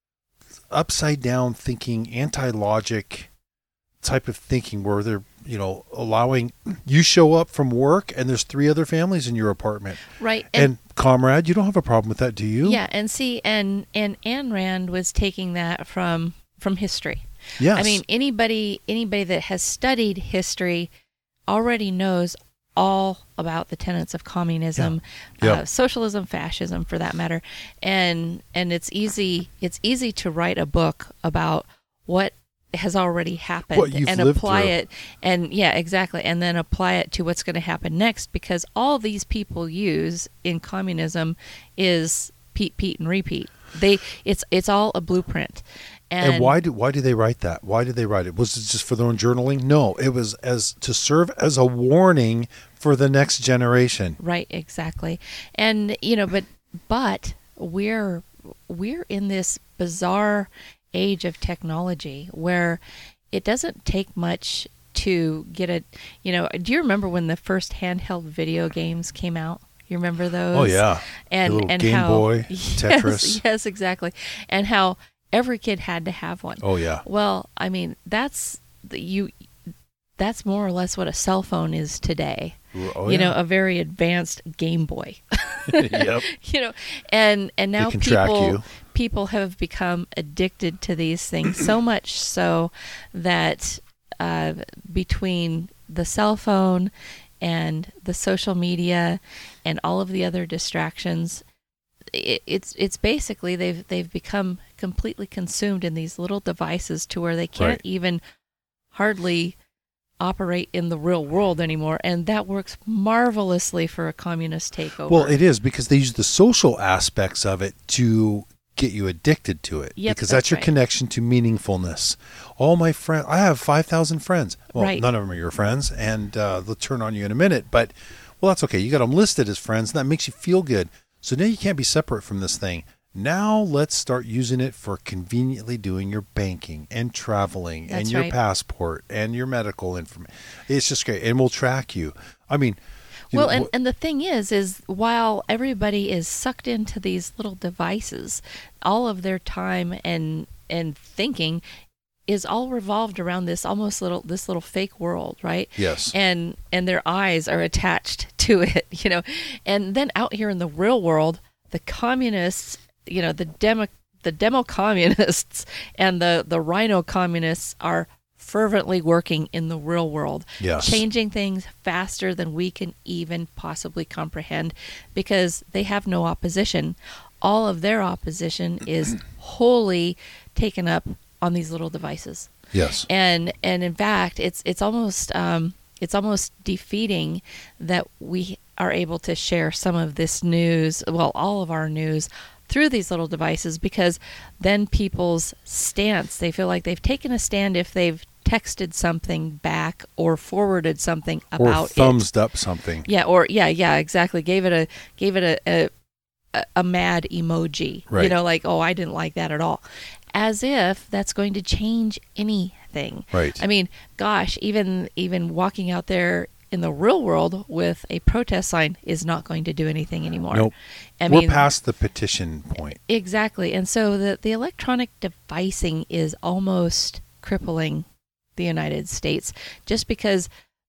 Speaker 2: upside down thinking, anti-logic type of thinking where they're, you know, allowing you show up from work and there's three other families in your apartment.
Speaker 5: Right.
Speaker 2: And, comrade, you don't have a problem with that, do you?
Speaker 5: Yeah, and see, and and Ayn Rand was taking that from from history.
Speaker 2: Yes.
Speaker 5: I mean, anybody anybody that has studied history already knows all about the tenets of communism,
Speaker 2: Yeah.
Speaker 5: Uh,
Speaker 2: Yeah.
Speaker 5: socialism, fascism, for that matter, and and it's easy it's easy to write a book about what has already happened
Speaker 2: What you've
Speaker 5: and
Speaker 2: lived
Speaker 5: apply
Speaker 2: through.
Speaker 5: it, and yeah, exactly, and then apply it to what's going to happen next, because all these people use in communism is Pete, Pete, and repeat. They it's it's all a blueprint.
Speaker 2: And, why do why do they write that? Why did they write it? Was it just for their own journaling? No, it was as to serve as a warning for the next generation.
Speaker 5: Right, exactly. And you know, but but we're we're in this bizarre age of technology where it doesn't take much to get a, you know, do you remember when the first handheld video games came out? You remember those?
Speaker 2: Oh yeah,
Speaker 5: And
Speaker 2: the little
Speaker 5: and
Speaker 2: Game
Speaker 5: how
Speaker 2: Boy,
Speaker 5: yes,
Speaker 2: Tetris.
Speaker 5: yes, exactly. And how every kid had to have one.
Speaker 2: Oh yeah,
Speaker 5: Well, I mean, that's the, you that's more or less what a cell phone is today.
Speaker 2: oh,
Speaker 5: you
Speaker 2: yeah.
Speaker 5: know, a very advanced Game Boy.
Speaker 2: Yep.
Speaker 5: You know, and and now
Speaker 2: can track
Speaker 5: people
Speaker 2: you.
Speaker 5: people have become addicted to these things so much so that uh, between the cell phone and the social media and all of the other distractions, it, it's it's basically they've they've become completely consumed in these little devices to where they can't
Speaker 2: Right.
Speaker 5: even hardly operate in the real world anymore, and that works marvelously for a communist takeover.
Speaker 2: Well, it is because they use the social aspects of it to get you addicted to it.
Speaker 5: Yep,
Speaker 2: because
Speaker 5: that's
Speaker 2: that's your
Speaker 5: right.
Speaker 2: connection to meaningfulness. All my friends, I have five thousand friends. Well,
Speaker 5: Right.
Speaker 2: none of them are your friends, and uh, they'll turn on you in a minute. But, well, that's okay. You got them listed as friends, and that makes you feel good. So now you can't be separate from this thing. Now let's start using it for conveniently doing your banking and traveling
Speaker 5: That's
Speaker 2: and your
Speaker 5: right.
Speaker 2: passport and your medical information. It's just great. And we'll track you. I mean, you
Speaker 5: well,
Speaker 2: know,
Speaker 5: and,
Speaker 2: wh-
Speaker 5: and the thing is, is while everybody is sucked into these little devices, all of their time and and thinking is all revolved around this almost little this little fake world, right?
Speaker 2: yes.
Speaker 5: And and their eyes are attached to it, you know. And then out here in the real world, the communists, you know, the demo the demo communists and the the rhino communists are fervently working in the real world,
Speaker 2: Yes.
Speaker 5: changing things faster than we can even possibly comprehend, because they have no opposition. All of their opposition is wholly taken up on these little devices.
Speaker 2: Yes.
Speaker 5: And and in fact, it's it's almost um, it's almost defeating that we are able to share some of this news, well, all of our news, through these little devices, because then people's stance, they feel like they've taken a stand if they've texted something back or forwarded something
Speaker 2: Or
Speaker 5: about it.
Speaker 2: thumbs up something.
Speaker 5: Yeah, or yeah, yeah, exactly. Gave it a gave it a a, a, a mad emoji. You
Speaker 2: Right.
Speaker 5: know, like, oh, I didn't like that at all. As if that's going to change anything.
Speaker 2: Right.
Speaker 5: I mean, gosh, even even walking out there in the real world with a protest sign is not going to do anything anymore.
Speaker 2: Nope.
Speaker 5: I
Speaker 2: We're
Speaker 5: mean,
Speaker 2: past the petition point.
Speaker 5: exactly. And so the the electronic devicing is almost crippling the United States, just because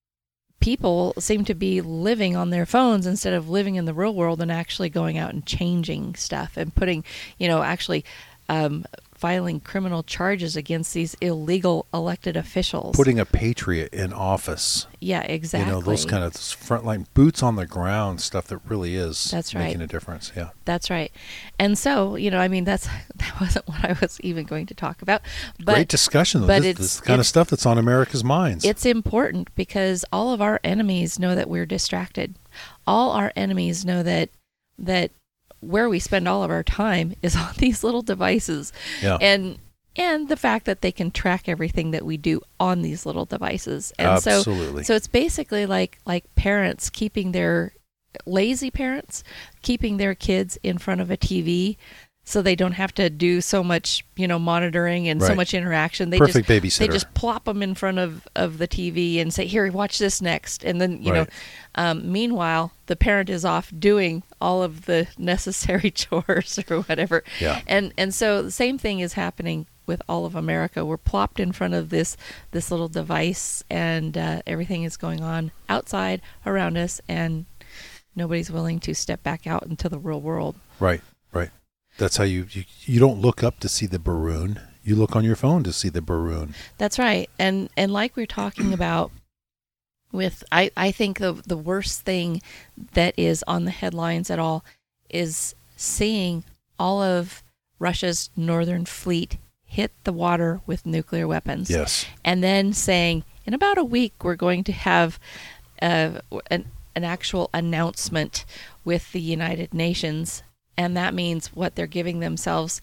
Speaker 5: people seem to be living on their phones instead of living in the real world and actually going out and changing stuff and putting, you know, actually um, filing criminal charges against these illegal elected officials.
Speaker 2: Putting a patriot in office.
Speaker 5: yeah, exactly.
Speaker 2: You know, those kind of frontline boots on the ground stuff that really is
Speaker 5: That's
Speaker 2: making
Speaker 5: right.
Speaker 2: a difference. Yeah.
Speaker 5: That's right. And so, you know, I mean, that's that wasn't what I was even going to talk about. But
Speaker 2: Great discussion, though.
Speaker 5: but
Speaker 2: This,
Speaker 5: it's-
Speaker 2: this is the kind of
Speaker 5: it's-
Speaker 2: stuff that's on America's minds.
Speaker 5: it's important because all of our enemies know that we're distracted. All our enemies know that that where we spend all of our time is on these little devices.
Speaker 2: Yeah.
Speaker 5: And and the fact that they can track everything that we do on these little devices. And
Speaker 2: Absolutely.
Speaker 5: so so it's basically like like parents keeping their lazy parents keeping their kids in front of a T V so they don't have to do so much, you know, monitoring and so
Speaker 2: Right.
Speaker 5: much interaction. They
Speaker 2: Perfect
Speaker 5: just
Speaker 2: babysitter.
Speaker 5: they just plop them in front of, of the T V and say, "Here, watch this next." And then, you
Speaker 2: Right.
Speaker 5: know, um, meanwhile, the parent is off doing all of the necessary chores or whatever.
Speaker 2: Yeah.
Speaker 5: And and so the same thing is happening with all of America. We're plopped in front of this this little device, and uh, everything is going on outside around us, and nobody's willing to step back out into the real world.
Speaker 2: Right, right. That's how you, you you don't look up to see the Baroon. You look on your phone to see the Baroon.
Speaker 5: That's right. And and like we're talking about with I, I think the the worst thing that is on the headlines at all is seeing all of Russia's northern fleet hit the water with nuclear weapons.
Speaker 2: Yes.
Speaker 5: And then saying, in about a week we're going to have uh, an an actual announcement with the United Nations. And that means what they're giving themselves,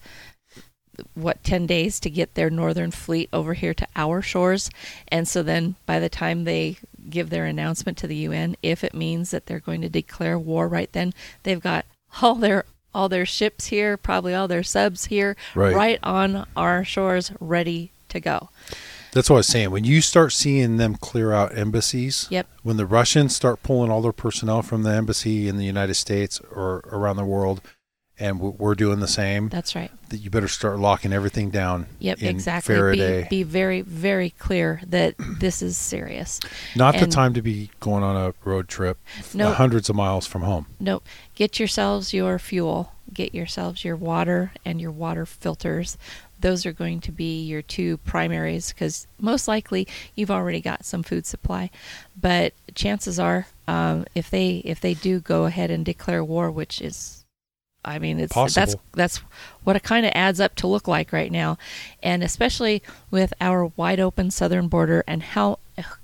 Speaker 5: what, ten days to get their northern fleet over here to our shores. And so then by the time they give their announcement to the U N, if it means that they're going to declare war right then, they've got all their all their ships here, probably all their subs here,
Speaker 2: Right.
Speaker 5: on our shores, ready to go.
Speaker 2: That's what I was saying. When you start seeing them clear out embassies,
Speaker 5: Yep.
Speaker 2: when the Russians start pulling all their personnel from the embassy in the United States or around the world, and w- we're doing the same,
Speaker 5: That's right.
Speaker 2: that you better start locking everything down.
Speaker 5: Yep,
Speaker 2: in
Speaker 5: exactly.
Speaker 2: Faraday.
Speaker 5: Be, be very, very clear that this is serious.
Speaker 2: Not the
Speaker 5: and-
Speaker 2: time to be going on a road trip
Speaker 5: No.
Speaker 2: hundreds of miles from home.
Speaker 5: Nope. Get yourselves your fuel. Get yourselves your water and your water filters. those are going to be your two primaries, because most likely you've already got some food supply. But chances are, um, if they if they do go ahead and declare war, which is, I mean, it's
Speaker 2: Possible.
Speaker 5: that's that's what it kind of adds up to look like right now, and especially with our wide open southern border and how,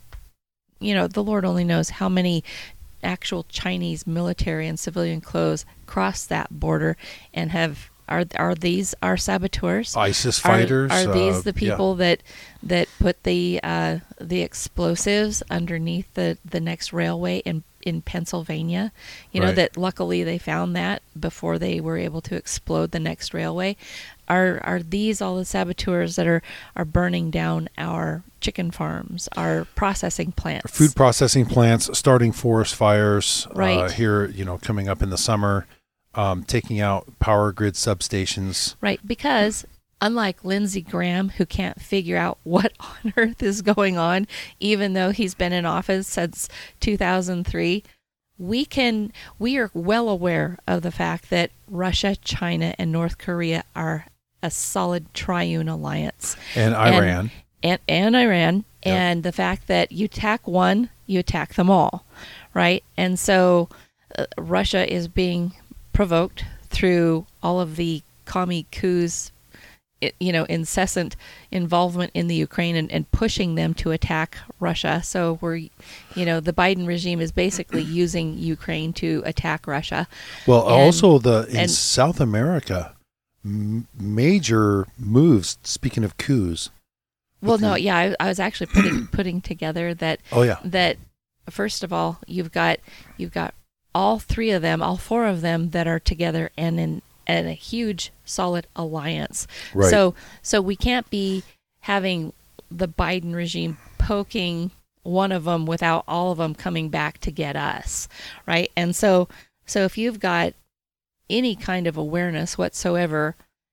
Speaker 5: you know, the Lord only knows how many actual Chinese military and civilian clothes cross that border and have. Are are these our saboteurs?
Speaker 2: ISIS
Speaker 5: Are-
Speaker 2: fighters.
Speaker 5: Are, these
Speaker 2: uh,
Speaker 5: the
Speaker 2: yeah.
Speaker 5: people that that put the uh, the explosives underneath the, the next railway in in Pennsylvania? You know,
Speaker 2: Right.
Speaker 5: that luckily they found that before they were able to explode the next railway. Are are these all the saboteurs that are, are burning down our chicken farms, our processing plants?
Speaker 2: Food processing plants, starting forest fires uh,
Speaker 5: Right.
Speaker 2: here, you know, coming up in the summer, um, taking out power grid substations.
Speaker 5: Right, because unlike Lindsey Graham, who can't figure out what on earth is going on, even though he's been in office since two thousand three, we can we are well aware of the fact that Russia, China, and North Korea are a solid triune alliance.
Speaker 2: And Iran.
Speaker 5: And, and Iran,
Speaker 2: Yep.
Speaker 5: and the fact that you attack one, you attack them all, right? And so uh, Russia is being provoked through all of the commie coups, i- you know, incessant involvement in the Ukraine and, and pushing them to attack Russia. So we're, you know, the Biden regime is basically using Ukraine to attack Russia.
Speaker 2: Well,
Speaker 5: And-
Speaker 2: also the in
Speaker 5: and-
Speaker 2: South America, m- major moves. Speaking of coups.
Speaker 5: Well, no, yeah, I, I was actually putting putting together that
Speaker 2: Oh yeah,
Speaker 5: that first of all, you've got you've got all three of them, all four of them that are together and in and a huge solid alliance.
Speaker 2: Right.
Speaker 5: So so we can't be having the Biden regime poking one of them without all of them coming back to get us, right? And so so if you've got any kind of awareness whatsoever,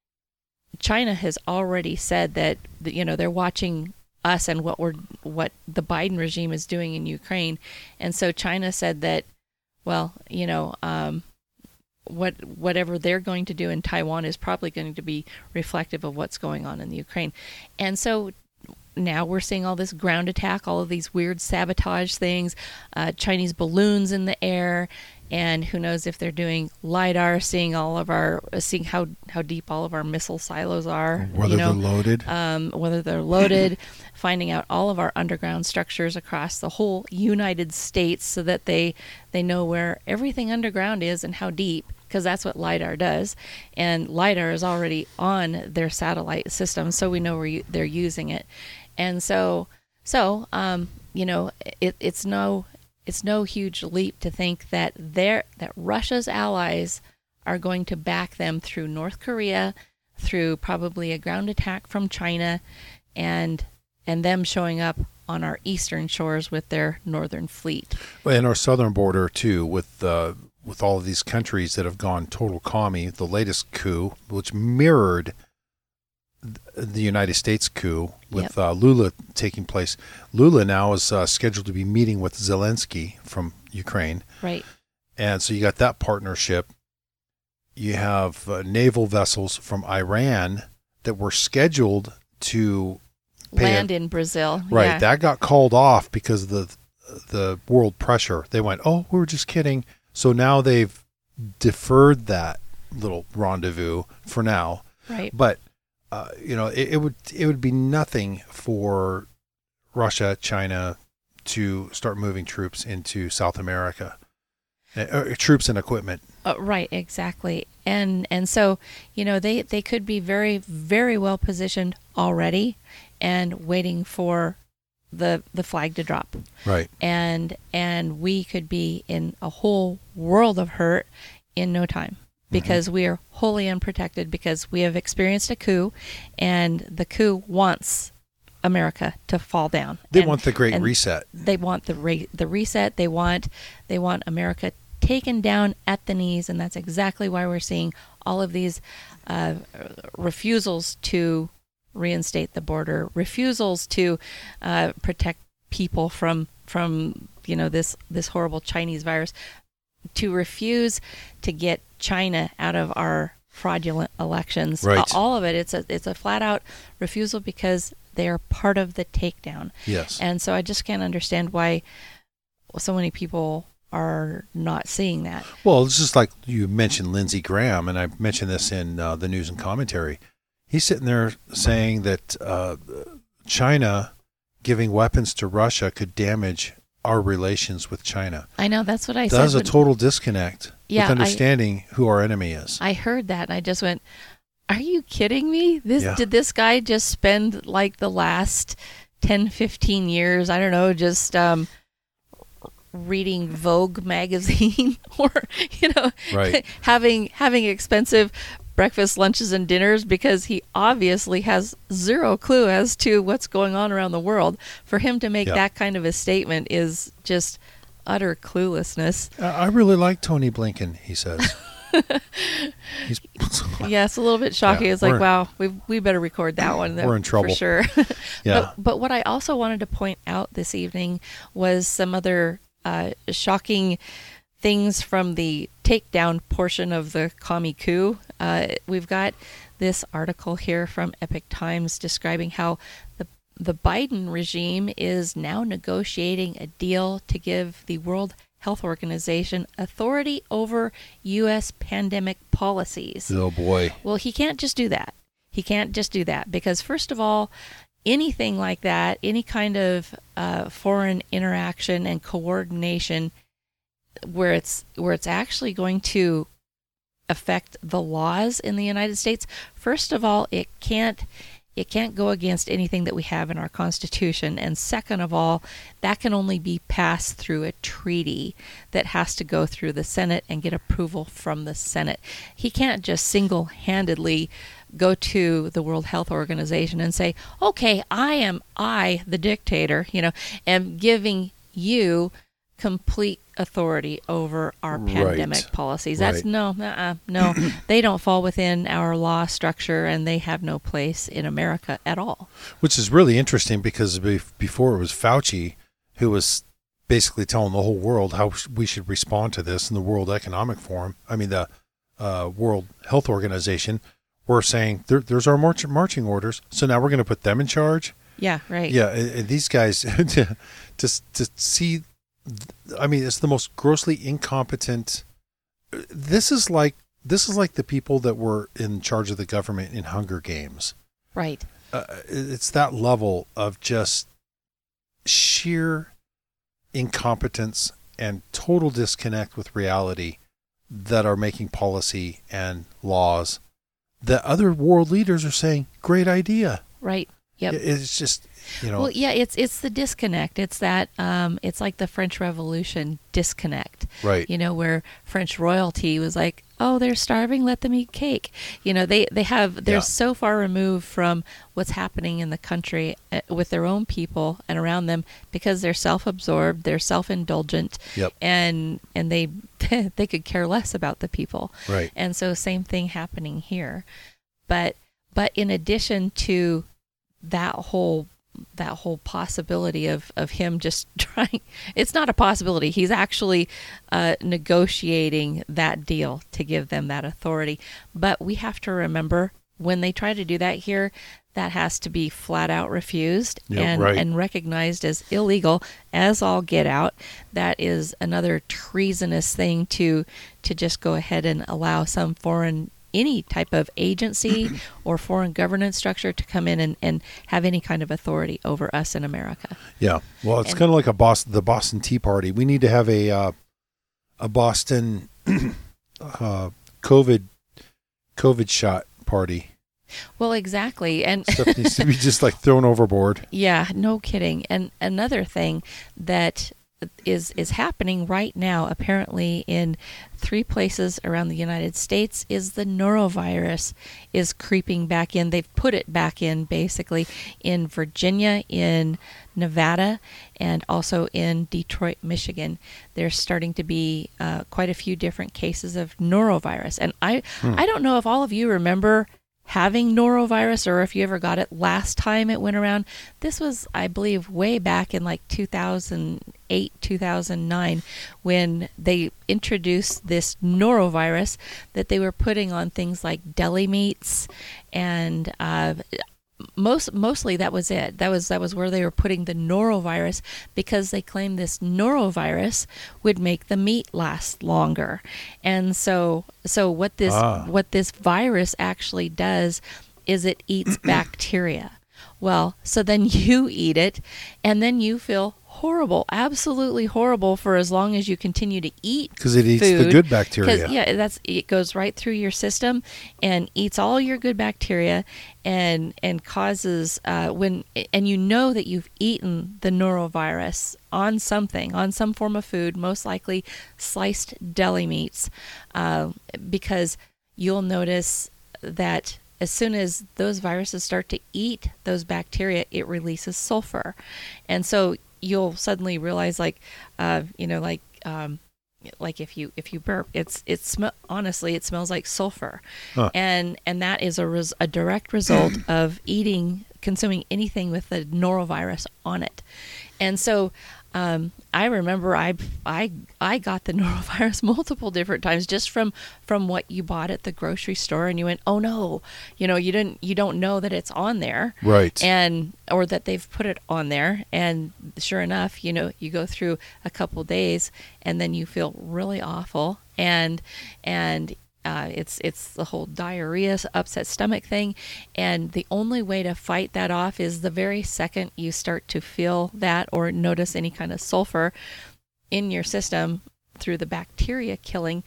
Speaker 5: China has already said that, that you know they're watching us and what we're what the Biden regime is doing in Ukraine, and so China said that, well, you know, um, what whatever they're going to do in Taiwan is probably going to be reflective of what's going on in the Ukraine, and so now we're seeing all this ground attack, all of these weird sabotage things, uh, Chinese balloons in the air. And who knows if they're doing LiDAR, seeing all of our, seeing how, how deep all of our missile silos are,
Speaker 2: whether
Speaker 5: you know,
Speaker 2: they're loaded.
Speaker 5: um, whether they're loaded, finding out all of our underground structures across the whole United States so that they they know where everything underground is and how deep, because that's what LiDAR does. And LiDAR is already on their satellite system, so we know where you, they're using it. And so, so um, you know, it, it's no... It's no huge leap to think that they're, that Russia's allies are going to back them through North Korea, through probably a ground attack from China, and and them showing up on our eastern shores with their northern fleet.
Speaker 2: And our southern border too, with uh, with all of these countries that have gone total commie. The latest coup, which mirrored the United States coup with
Speaker 5: Yep.
Speaker 2: uh, Lula taking place. Lula now is uh, scheduled to be meeting with Zelensky from Ukraine.
Speaker 5: Right.
Speaker 2: And so you got that partnership. You have uh, naval vessels from Iran that were scheduled to pay a-
Speaker 5: Land in Brazil.
Speaker 2: right.
Speaker 5: Yeah.
Speaker 2: That got called off because of the the world pressure. They went, "Oh, we were just kidding." So now they've deferred that little rendezvous for now.
Speaker 5: Right.
Speaker 2: But uh, you know, it, it would it would be nothing for Russia, China to start moving troops into South America, uh, uh, troops and equipment.
Speaker 5: Uh, right, exactly. And and so, you know, they, they could be very, very well positioned already and waiting for the the flag to drop.
Speaker 2: Right.
Speaker 5: And and we could be in a whole world of hurt in no time, because we are wholly unprotected, because we have experienced a coup, and the coup wants America to fall down.
Speaker 2: They
Speaker 5: And-
Speaker 2: want the Great
Speaker 5: and
Speaker 2: Reset.
Speaker 5: They want the re- the reset. They want they want America taken down at the knees, and that's exactly why we're seeing all of these uh, refusals to reinstate the border, refusals to uh, protect people from from you know this this horrible Chinese virus, to refuse to get China out of our fraudulent elections.
Speaker 2: Right.
Speaker 5: Uh, all of it. It's a it's a flat out refusal because they are part of the takedown.
Speaker 2: Yes.
Speaker 5: And so I just can't understand why so many people are not seeing that.
Speaker 2: Well, it's just like you mentioned Lindsey Graham, and I mentioned this in uh, the news and commentary. He's sitting there saying that uh, China giving weapons to Russia could damage our relations with China.
Speaker 5: I know, that's what I said.
Speaker 2: That is a
Speaker 5: when-
Speaker 2: total disconnect
Speaker 5: Yeah,
Speaker 2: with understanding who our enemy is.
Speaker 5: I heard that and I just went, are you kidding me? This
Speaker 2: Yeah.
Speaker 5: Did this guy just spend like the last ten, fifteen years, I don't know, just um, reading Vogue magazine or, you know,
Speaker 2: Right.
Speaker 5: having having expensive breakfast, lunches, and dinners because he obviously has zero clue as to what's going on around the world. For him to make
Speaker 2: Yeah.
Speaker 5: that kind of a statement is just utter cluelessness.
Speaker 2: Uh, I really like Tony Blinken, he says. He's
Speaker 5: Yeah, it's a little bit shocking.
Speaker 2: Yeah,
Speaker 5: it's like,
Speaker 2: we're-
Speaker 5: wow, we we better record that one.
Speaker 2: We're in trouble.
Speaker 5: for sure.
Speaker 2: Yeah.
Speaker 5: But but what I also wanted to point out this evening was some other uh, shocking things from the takedown portion of the commie coup. Uh, we've got this article here from Epoch Times describing how the the Biden regime is now negotiating a deal to give the World Health Organization authority over U S pandemic policies.
Speaker 2: oh boy.
Speaker 5: Well, he can't just do that. He can't just do that because, first of all, anything like that, any kind of uh, foreign interaction and coordination where it's where it's actually going to affect the laws in the United States, first of all, it can't it can't go against anything that we have in our Constitution. And second of all, that can only be passed through a treaty that has to go through the Senate and get approval from the Senate. He can't just single-handedly go to the World Health Organization and say, okay, I am I, the dictator, you know, am giving you complete authority over our pandemic
Speaker 2: Right.
Speaker 5: policies. That's
Speaker 2: Right.
Speaker 5: no, uh-uh, no, they don't fall within our law structure and they have no place in America at all.
Speaker 2: Which is really interesting because be- before it was Fauci who was basically telling the whole world how sh- we should respond to this, in the World Economic Forum, I mean the uh, World Health Organization, were saying there, there's our march- marching orders, so now we're going to put them in charge.
Speaker 5: Yeah, right.
Speaker 2: Yeah, and- and these guys to, to to see, I mean, it's the most grossly incompetent. This is like this is like the people that were in charge of the government in Hunger Games.
Speaker 5: Right.
Speaker 2: Uh, it's that level of just sheer incompetence and total disconnect with reality that are making policy and laws that other world leaders are saying, great idea.
Speaker 5: Right. Yep.
Speaker 2: It's just, you know.
Speaker 5: Well, yeah, it's it's the disconnect. It's that um, it's like the French Revolution disconnect.
Speaker 2: Right.
Speaker 5: You know, where French royalty was like, "Oh, they're starving, let them eat cake." You know, they they have they're
Speaker 2: Yeah.
Speaker 5: so far removed from what's happening in the country uh, with their own people and around them because they're self-absorbed, they're self-indulgent,
Speaker 2: Yep.
Speaker 5: and and they they could care less about the people.
Speaker 2: Right.
Speaker 5: And so same thing happening here. But but in addition to that whole that whole possibility of, of him just trying, it's not a possibility. He's actually uh, negotiating that deal to give them that authority. But we have to remember when they try to do that here, that has to be flat out refused
Speaker 2: Yeah,
Speaker 5: and,
Speaker 2: right.
Speaker 5: and recognized as illegal as all get out. That is another treasonous thing to to just go ahead and allow some foreign any type of agency or foreign governance structure to come in and, and have any kind of authority over us in America.
Speaker 2: Yeah. Well, it's
Speaker 5: And-
Speaker 2: kind of like a Boston, the Boston Tea Party. We need to have a uh, a Boston uh, COVID COVID shot party.
Speaker 5: Well, exactly. And
Speaker 2: Stuff needs to be just like thrown overboard.
Speaker 5: yeah, no kidding. And another thing that is is happening right now apparently in three places around the United States is the norovirus is creeping back in. They've put it back in basically in Virginia, in Nevada, and also in Detroit, Michigan. There's starting to be uh, quite a few different cases of norovirus. And I I don't know if all of you remember having norovirus, or if you ever got it last time it went around. This was, I believe, way back in like two thousand eight, two thousand nine, when they introduced this norovirus that they were putting on things like deli meats, and uh, most mostly that was it. That was that was where they were putting the norovirus, because they claimed this norovirus would make the meat last longer. And so so what this
Speaker 2: Ah.
Speaker 5: what this virus actually does is it eats bacteria. Well, so then you eat it, and then you feel horrible, absolutely horrible, for as long as you continue to eat
Speaker 2: Because it eats the
Speaker 5: food.
Speaker 2: good bacteria.
Speaker 5: 'Cause, yeah, that's it goes right through your system and eats all your good bacteria, and and causes uh, when and you know that you've eaten the norovirus on something, on some form of food, most likely sliced deli meats, uh, because you'll notice that as soon as those viruses start to eat those bacteria, it releases sulfur, and so you'll suddenly realize, like, uh, you know, like, um, like if you if you burp, it's it's sm- honestly it smells like sulfur,
Speaker 2: Huh.
Speaker 5: and and that is a res- a direct result of eating, consuming anything with the norovirus on it, and so. Um, I remember I, I, I got the norovirus multiple different times just from, from what you bought at the grocery store, and you went, oh no, you know, you didn't, you don't know that it's on there.
Speaker 2: Right.
Speaker 5: And, or that they've put it on there. And sure enough, you know, you go through a couple days and then you feel really awful. And, and, Uh, it's it's the whole diarrhea, upset stomach thing, and the only way to fight that off is the very second you start to feel that or notice any kind of sulfur in your system through the bacteria killing,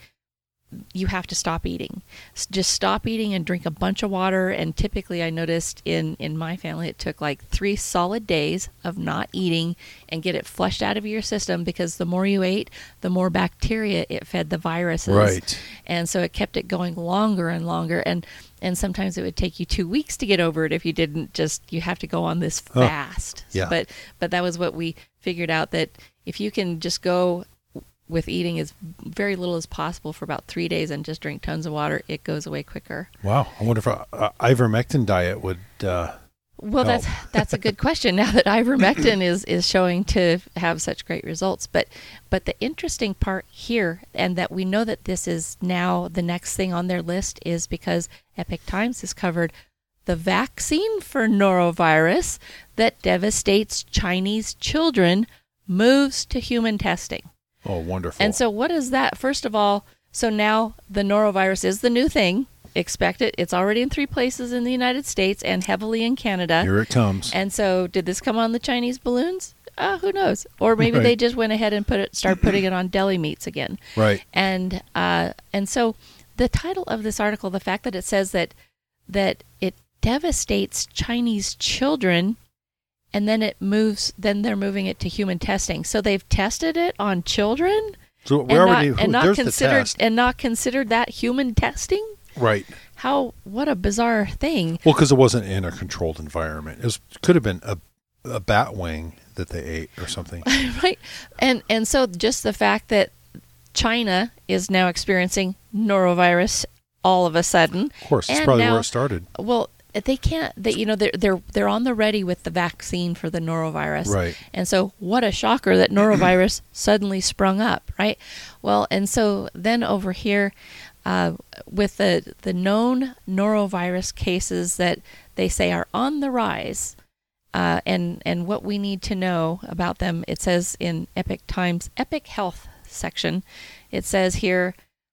Speaker 5: you have to stop eating. S- Just stop eating and drink a bunch of water. And typically, I noticed in in my family, it took like three solid days of not eating and get it flushed out of your system, because the more you ate, the more bacteria it fed the viruses.
Speaker 2: Right.
Speaker 5: And so it kept it going longer and longer. And and sometimes it would take you two weeks to get over it if you didn't just, you have to go on this
Speaker 2: Huh.
Speaker 5: fast.
Speaker 2: Yeah.
Speaker 5: But but that was what we figured out, that if you can just go with eating as very little as possible for about three days and just drink tons of water, it goes away quicker.
Speaker 2: Wow. I wonder if a, a ivermectin diet would. Uh,
Speaker 5: Well,
Speaker 2: help.
Speaker 5: that's that's a good question. Now that ivermectin is is showing to have such great results, but but the interesting part here, and that we know that this is now the next thing on their list, is because Epoch Times has covered the vaccine for norovirus that devastates Chinese children moves to human testing.
Speaker 2: oh, wonderful.
Speaker 5: And so what is that? First of all, so now the norovirus is the new thing. Expect it. It's already in three places in the United States and heavily in Canada.
Speaker 2: Here it comes.
Speaker 5: And so did this come on the Chinese balloons? Uh, who knows? Or maybe
Speaker 2: Right.
Speaker 5: they just went ahead and put it, start putting it on deli meats again.
Speaker 2: Right.
Speaker 5: And uh, and so the title of this article, the fact that it says that that it devastates Chinese children, and then it moves, then they're moving it to human testing. So they've tested it on children,
Speaker 2: So we
Speaker 5: and
Speaker 2: already
Speaker 5: not, and not
Speaker 2: there's the
Speaker 5: considered
Speaker 2: test.
Speaker 5: and not considered that human testing.
Speaker 2: Right.
Speaker 5: How, what a bizarre thing.
Speaker 2: Well, because it wasn't in a controlled environment. It was, could have been a, a bat wing that they ate or something.
Speaker 5: Right. And and so just the fact that China is now experiencing norovirus all of a sudden.
Speaker 2: Of course, it's
Speaker 5: And
Speaker 2: probably
Speaker 5: now-
Speaker 2: where it started.
Speaker 5: Well, they can't, they, you know, they're, they're, they're on the ready with the vaccine for the norovirus.
Speaker 2: Right.
Speaker 5: And so what a shocker that norovirus suddenly sprung up, right? Well, and so then over here, uh, with the, the known norovirus cases that they say are on the rise, uh, and, and what we need to know about them, it says in Epoch Times, Epoch Health section, it says here,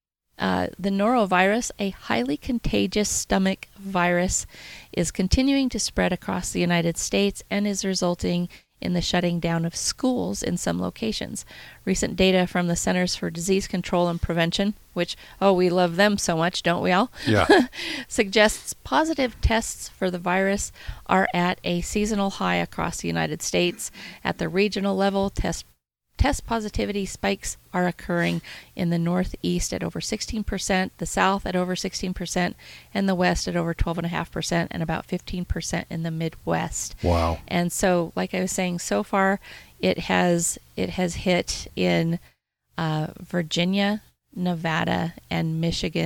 Speaker 5: Uh, the norovirus, a highly contagious stomach virus, is continuing to spread across the United States and is resulting in the shutting down of schools in some locations. Recent data from the Centers for Disease Control and Prevention, which, oh, we love them so much, don't we all?
Speaker 2: Yeah.
Speaker 5: Suggests positive tests for the virus are at a seasonal high across the United States. At the regional level, test Test positivity spikes are occurring in the Northeast at over sixteen percent, the South at over sixteen percent, and the West at over twelve point five percent, and about fifteen percent in the Midwest.
Speaker 2: Wow.
Speaker 5: And so, like I was saying, so far it has it has hit in uh, Virginia, Nevada, and Michigan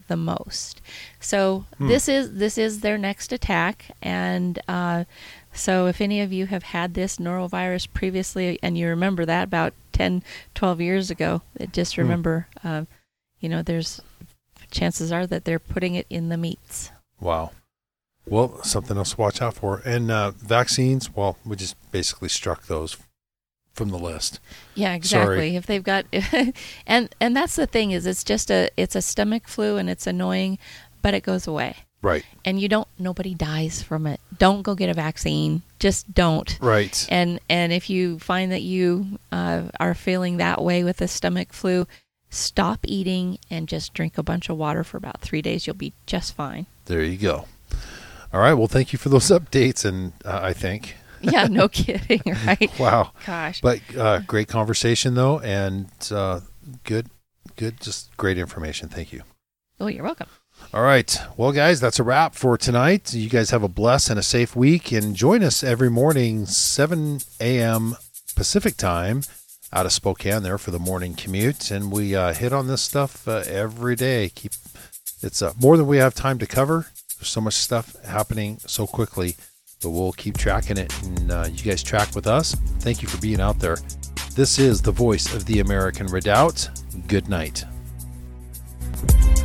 Speaker 5: the most. So hmm. this is this is their next attack, and uh, so if any of you have had this norovirus previously, and you remember that about ten, twelve years ago, just remember, hmm. uh, you know, there's chances are that they're putting it in the meats.
Speaker 2: Wow. Well, something else to watch out for. And uh, vaccines, well, we just basically struck those from the list.
Speaker 5: Yeah, exactly.
Speaker 2: Sorry.
Speaker 5: If they've got, and and that's the thing is, it's just a it's a stomach flu, and it's annoying, but it goes away.
Speaker 2: Right.
Speaker 5: And you don't. Nobody dies from it. Don't go get a vaccine. Just don't.
Speaker 2: Right.
Speaker 5: And and if you find that you uh, are feeling that way with the stomach flu, stop eating and just drink a bunch of water for about three days. You'll be just fine.
Speaker 2: There you go. All right. Well, thank you for those updates, and uh, I think.
Speaker 5: Yeah, no kidding, right?
Speaker 2: Wow.
Speaker 5: Gosh.
Speaker 2: But uh, great conversation, though, and uh, good, good, just great information. Thank you.
Speaker 5: Oh, you're welcome.
Speaker 2: All right. Well, guys, that's a wrap for tonight. You guys have a blessed and a safe week, and join us every morning, seven a.m. Pacific time, out of Spokane there for the morning commute. And we uh, hit on this stuff uh, every day. Keep It's uh, more than we have time to cover. There's so much stuff happening so quickly, but we'll keep tracking it, and uh, you guys track with us. Thank you for being out there. This is the voice of the American Redoubt. Good night.